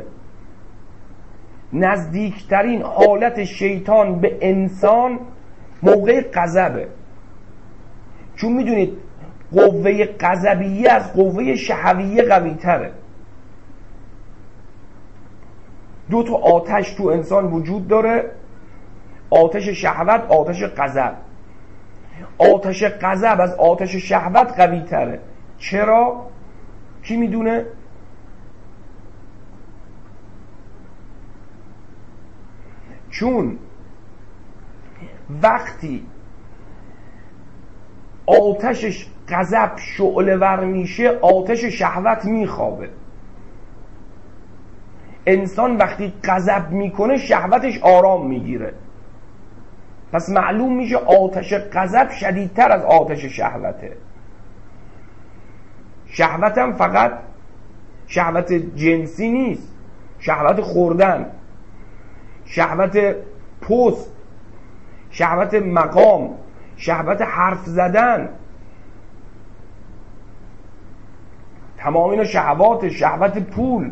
نزدیکترین حالت شیطان به انسان موقع غضبه. چون میدونید قوه غضبیه از قوه شهویه قوی تره. دو تا آتش تو انسان وجود داره: آتش شهوت، آتش غضب. آتش غضب از آتش شهوت قوی تره. چرا؟ کی میدونه؟ چون وقتی آتش غضب شعله ور میشه، آتش شهوت میخوابه. انسان وقتی غضب میکنه شهوتش آرام میگیره. پس معلوم میشه آتش غضب شدیدتر از آتش شهوته. شهوت هم فقط شهوت جنسی نیست، شهوت خوردن، شهوت پست، شهوت مقام، شهوت حرف زدن، تمام اینا شهوات. شهوت پول.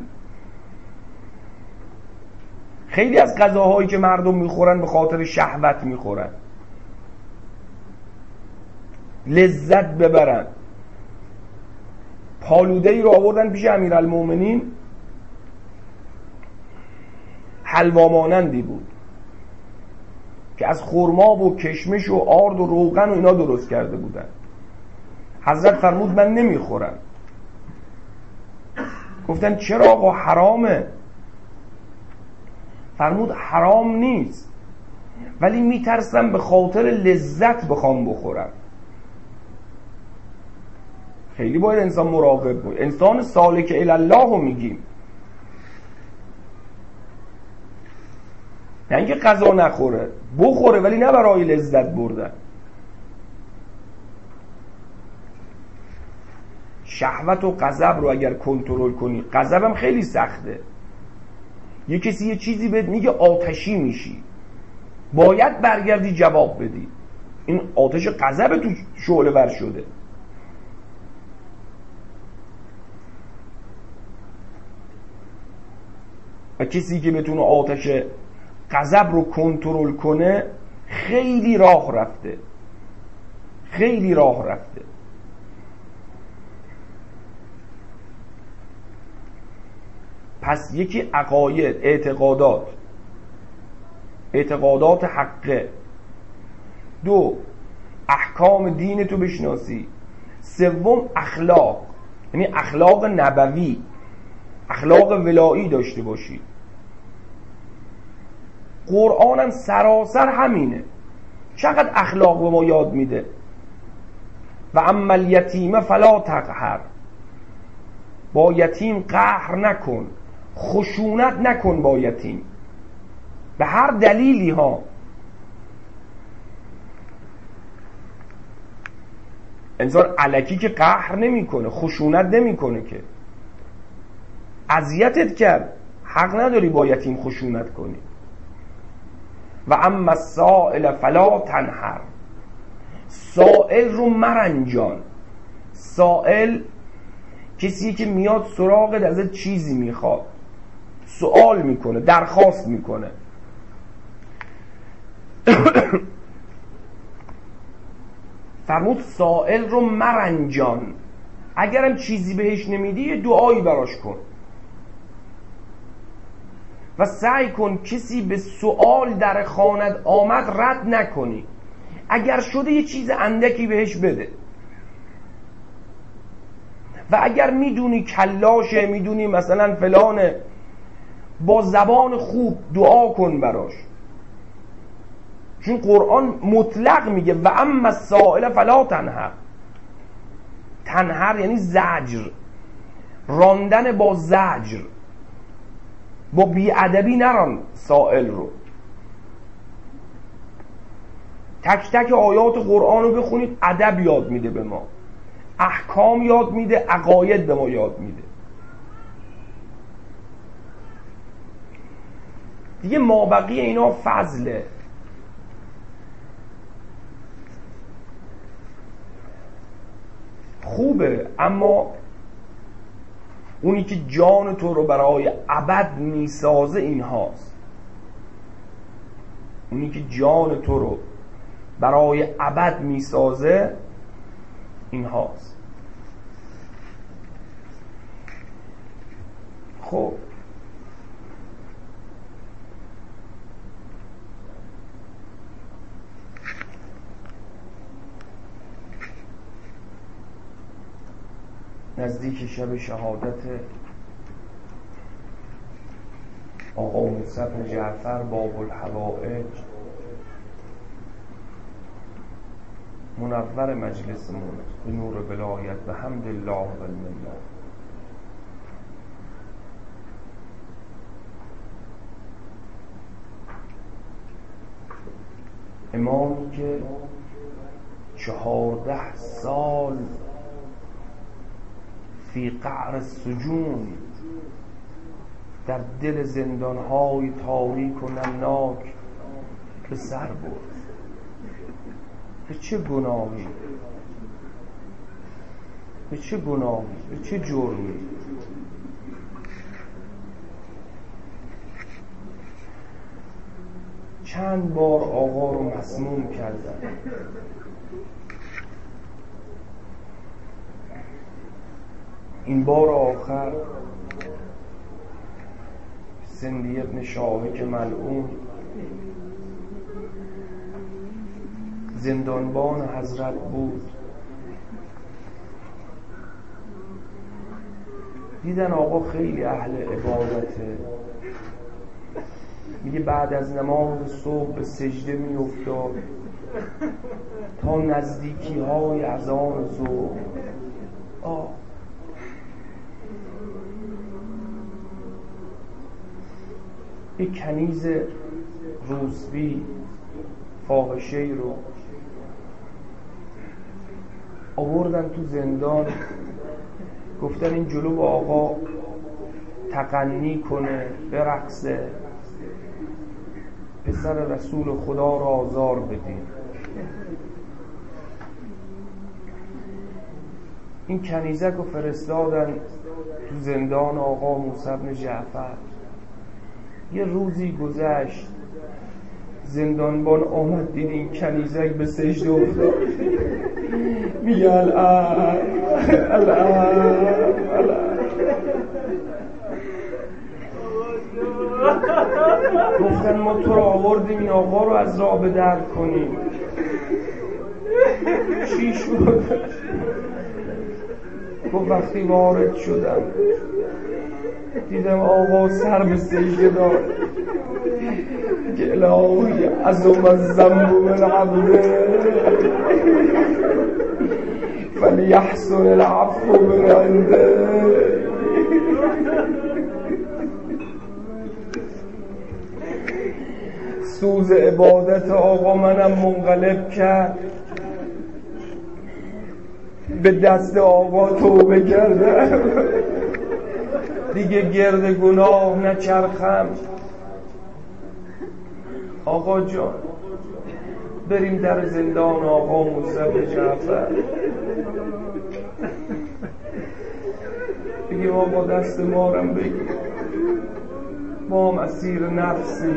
خیلی از غذاهایی که مردم میخورن به خاطر شهوت میخورن. لذت ببرن. پالوده ای رو آوردن پیش امیرالمومنین، حلوا مانندی بود که از خرما و کشمش و آرد و روغن و اینا درست کرده بودن. حضرت فرمود من نمیخورم. گفتن چرا آقا حرامه؟ فرمود حرام نیست، ولی میترسم به خاطر لذت بخوام بخورم. خیلی باید انسان مراقب بود. انسان سالک الله رو میگیم، نه اینکه غذا نخوره، بخوره ولی نه برای لذت بردن. شهوت و غضب رو اگر کنترل کنی، غضبم خیلی سخته. یه کسی یه چیزی بهت میگه آتشی میشی، باید برگردی جواب بدی. این آتش غضب تو شعله ور شده. و کسی که بتونه آتش غضب رو کنترل کنه خیلی راه رفته، خیلی راه رفته. پس یکی عقاید، اعتقادات حقه. 2 احکام دین تو بشناسی. 3 اخلاق، یعنی اخلاق نبوی، اخلاق ولایی داشته باشی. قرآن هم سراسر همینه. چقدر اخلاق به ما یاد میده. و اما الیتیم فلا تقهر، با یتیم قهر نکن، خشونت نکن با یتیم به هر دلیلی ها. انسان الکی که قهر نمیکنه، خشونت نمیکنه، که اذیتت کرد حق نداری با یتیم خشونت کنی. و اما السائل فلا تنهر، سائل رو مرنجان. سائل کسی که میاد سراغت ازت چیزی میخواد، سوال میکنه، درخواست میکنه. فرمود سائل رو مرنجان. اگرم چیزی بهش نمیدی یه دعایی براش کن و سعی کن کسی به سوال در خانت آمد رد نکنی. اگر شده یه چیز اندکی بهش بده. و اگر میدونی کلاشه، میدونی مثلا فلانه، با زبان خوب دعا کن براش. چون قرآن مطلق میگه و اما السائل فلا تنهر. تنهر یعنی زجر، راندن با زجر، با بیادبی نران سائل رو. تک تک آیات قرآن رو بخونید، ادب یاد میده به ما، احکام یاد میده، عقاید به ما یاد میده. دیگه مابقی اینا فضله. خوبه، اما اونی که جان تو رو برای ابد میسازه این هاست. اونی که جان تو رو برای ابد میسازه این هاست. خب نزدیک شب شهادت آقا موسی بن جعفر باب الحوائج، منور مجلسمون به نور ولایت به حمد الله و المنه. امامی که 14 سال فی قعر السجون، در دل زندانهای تاریک و نمناک به سر برد. به چه گناهی، به چه گناهی، به چه جرمی؟ چند بار آقا رو مسموم کردن، این بار آخر سندی ابن شاهک ملعون زندانبان حضرت بود. دیدن آقا خیلی اهل عبادته، میگه بعد از نماز صبح به سجده می افتاد تا نزدیکی های اذان ظهر. یک کنیز روسبی فاحشه‌ای رو آوردن تو زندان، گفتن این جلو با آقا تغنی کنه، برقصه، پسر رسول خدا را آزار بدین. این کنیزک رو فرستادن تو زندان آقا موسی بن جعفر. یه روزی گذشت، زندانبان آمد دید این کنیزک به سجده افتاد، میگه الان گفتن ما تو رو آوردیم این آقا رو از راه به در کنیم. چی شد؟ گفت وقتی وارد شدم دیدم آقا سر به سجده داد که الهی عظم الذنب من عبده فلیحسن العفو من عنده. سوز عبادت آقا منم منقلب کرد، به دست آقا توبه کردم، دیگه گرد گناه نچرخم. آقا جان بریم در زندان آقا موسی بن جعفر، بگیم آقا دست مارم بگیر، ما هم اسیر نفسی،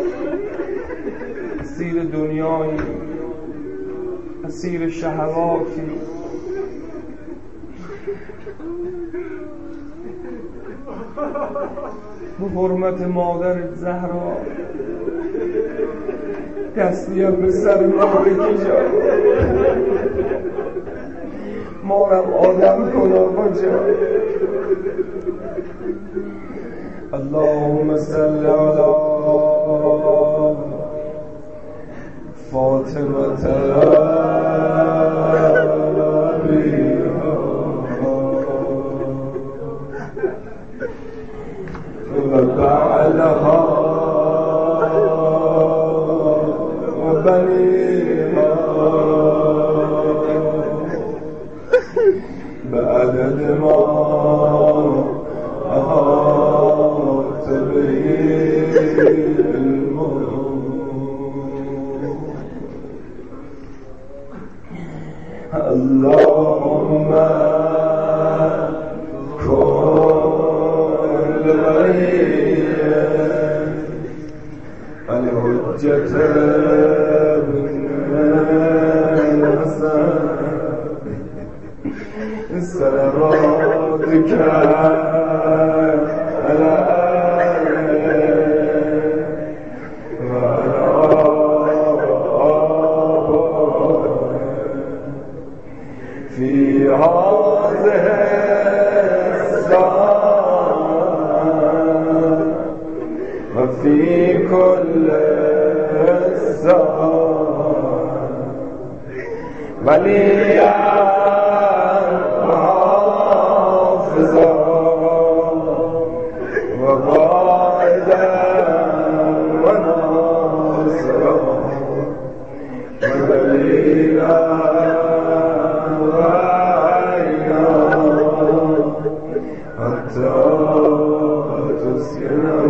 اسیر دنیایی، اسیر شهواتی. به حرمت مادرت زهرا دستیم به سر ما بکشم، مارم آدم کن آقا جان. اللهم صل علی فاطمة وبعلها وبنيها بعدد ما أحاط به علمه. اللهم الحجة الحسن صلواتك على في هذه الساعة وفي كل الساعة وليا وحافظا وقائدا وناصرا ودليلا وعينا حتى تسكنه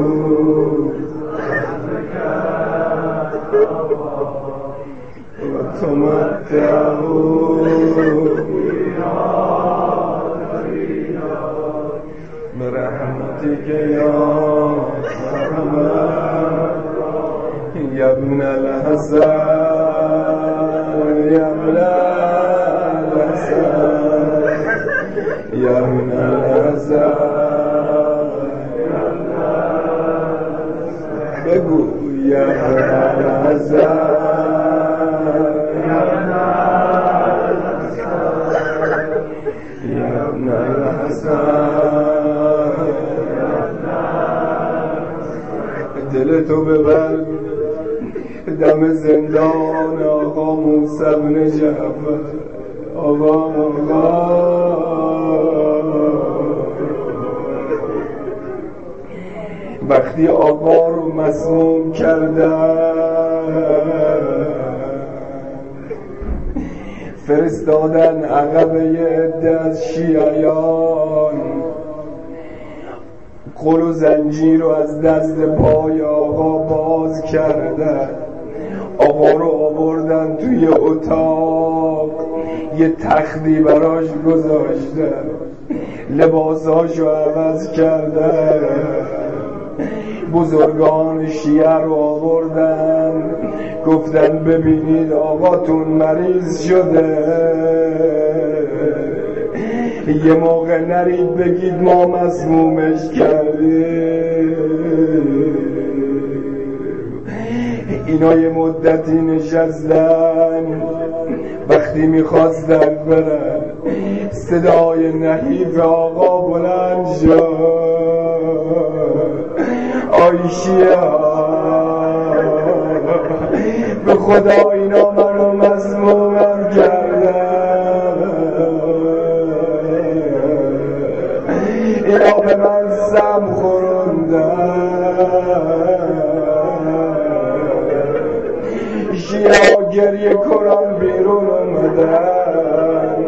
وتمتعه برحمتك يا رحمن يا ابن الحسن يا ابن الحسن يا ابن الحسن یا دل تو ببر دم زندان آقا موسی بن جعفر. آقا وقتی آقا رو مسموم کردن فرستادن عقب یه عده از شیعیان، قل و زنجیر رو از دست پای آقا باز کردن، آقا رو آوردن توی اتاق، یه تختی براش گذاشتن، لباساشو عوض کردن، بزرگان شیعه رو آوردن گفتن ببینید آقاتون مریض شده، یه موقع نرید بگید ما مسمومش کردیم. اینا یه مدتی نشستن، وقتی میخواستن برن صدای نحیف آقا بلند شد، آی شیعه به خدا اینا منو مسمومم کردن، اینا به من سم خوردن. شیعه گریه کنان بیرون اومدن،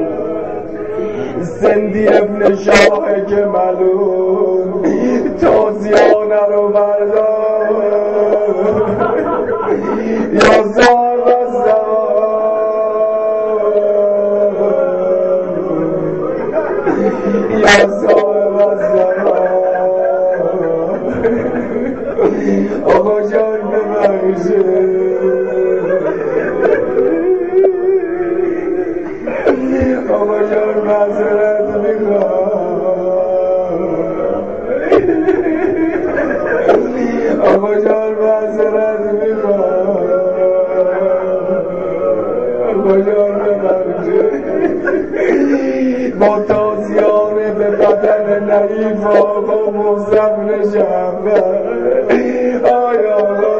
زندی ابن شاه که ملون تازیانه رو بردار، یا صاحب الزمان، یا صاحب الزمان، آقا جان ببخشه، آقا جان معذرت میخوام، آقا جان معذرت میخوام، آقا جان ببخشه. با تازیانه به بدن نحیف آقا موسی بن جعفر، آی آقا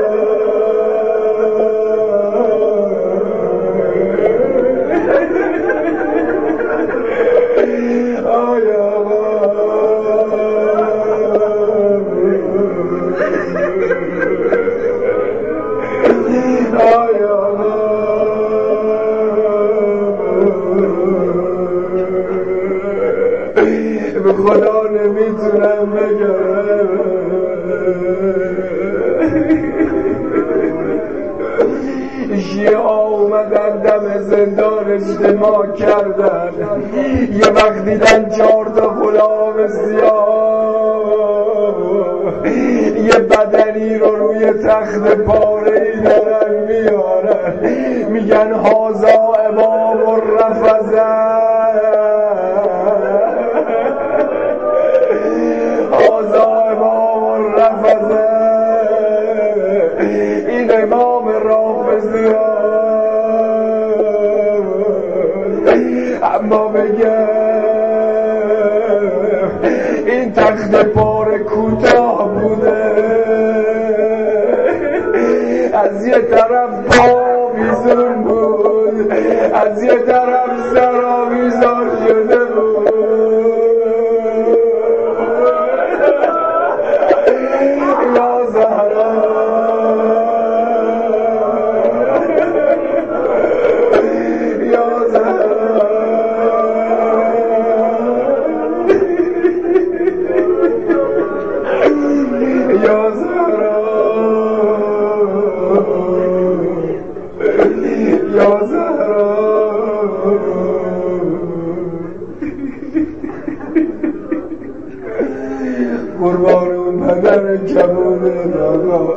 به خدا نمیتونم بگم، شیعه اومدن دم زندان اجتماع کردن، یه وقت دیدن 4 تا غلام سیاه یه بدنی رو روی تخت پاره‌ای دارن میارن، میگن هازا امام الرفضه، هازا امام الرفضه، این امام رافضی اما بگم این تخت پاره کوتاه بوده، از یه طرف پا بیزون بود، از یه طرف سرا بیزار شده بود. یا زهرا، یا زهرا، یا زهرا، یا زهرا، قربان اون پدر کبود آقا،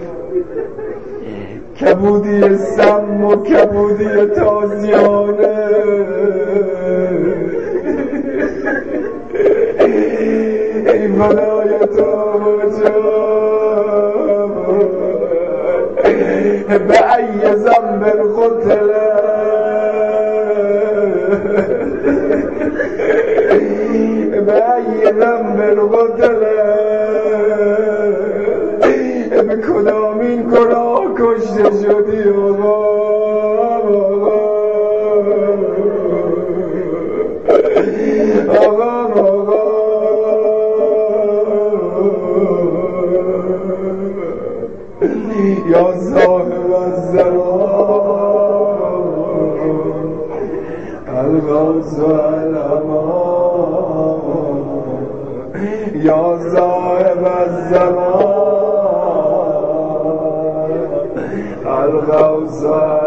کبودی سم و کبودی تازیانه، ای فدای تو بأي ذنب قتل بأي ذنب قتل به کدامین گناه کشته شدی آقا یا صاحب الزمان الغوث والامان یا صاحب الزمان الغوث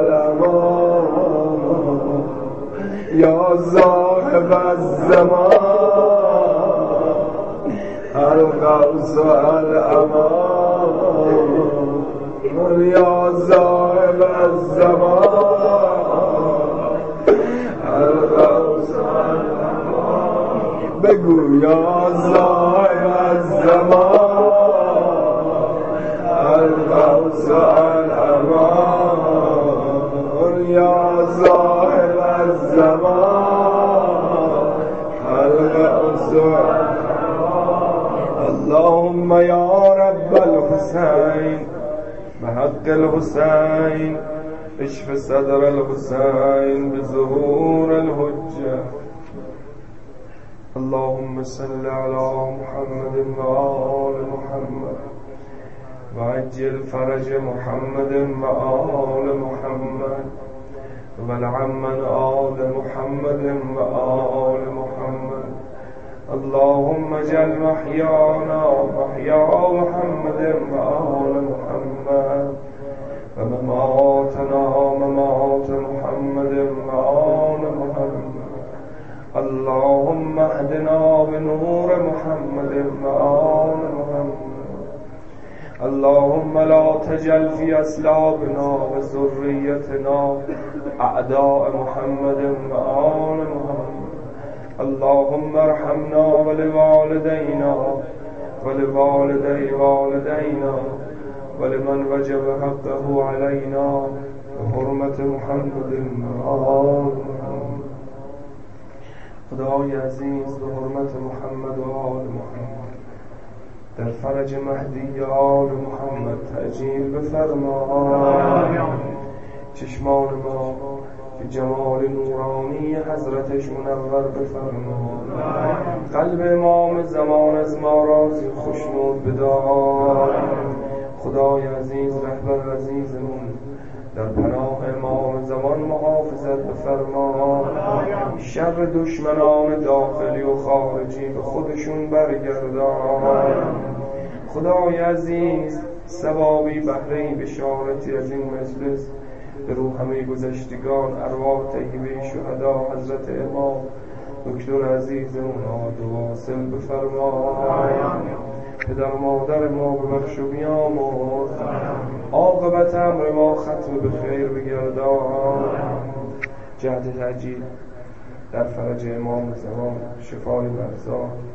والامان یا صاحب الزمان الغوث والامان یا صاحب الزمان الغوث والامان بگو یا صاحب الزمان الغوث والامان یا صاحب الزمان الغوث والامان اللهم یا رب الحسین بحق الحسین اشف صدر الحسین بظهور الحجة اللهم صل على محمد وآل محمد وعجل فرج محمد وآل محمد والعم من آل محمد وآل محمد اللهم اجعل محيانا محيا محمد وآل محمد ومماتنا ممات محمد وآل محمد اللهم اهدنا بنور محمد وآل محمد اللهم لا تجعل في أسلابنا وذريتنا أعداء محمد وآل محمد اللهم ارحمنا ولوالدينا ولوالدي والدينا ولمن وجب حقه علينا بحرمة محمد وآل محمد خدای عزیز به حرمت محمد و آل محمد در فرج مهدی آل محمد تعجیل بفرما چشمان ما به جمال نورانی حضرتش منور بفرما قلب امام زمان از ما راضی خوشنود بدار خدای عزیز رهبر عزیزمون در پناه امام زمان محافظت بفرما شر دشمنان داخلی و خارجی به خودشون برگردان خدای عزیز ثوابی بهره بشارتی از این مجلس به روح همه گذشتگان ارواح طیبه شهدا حضرت امام دکتر عزیزمون عاد واصل بفرما پدر مادر ما ببخش و بیامرز عاقبت امر ما ختم به خیر بگردان جهد تعجیل در فرج امام زمان شفای مرزا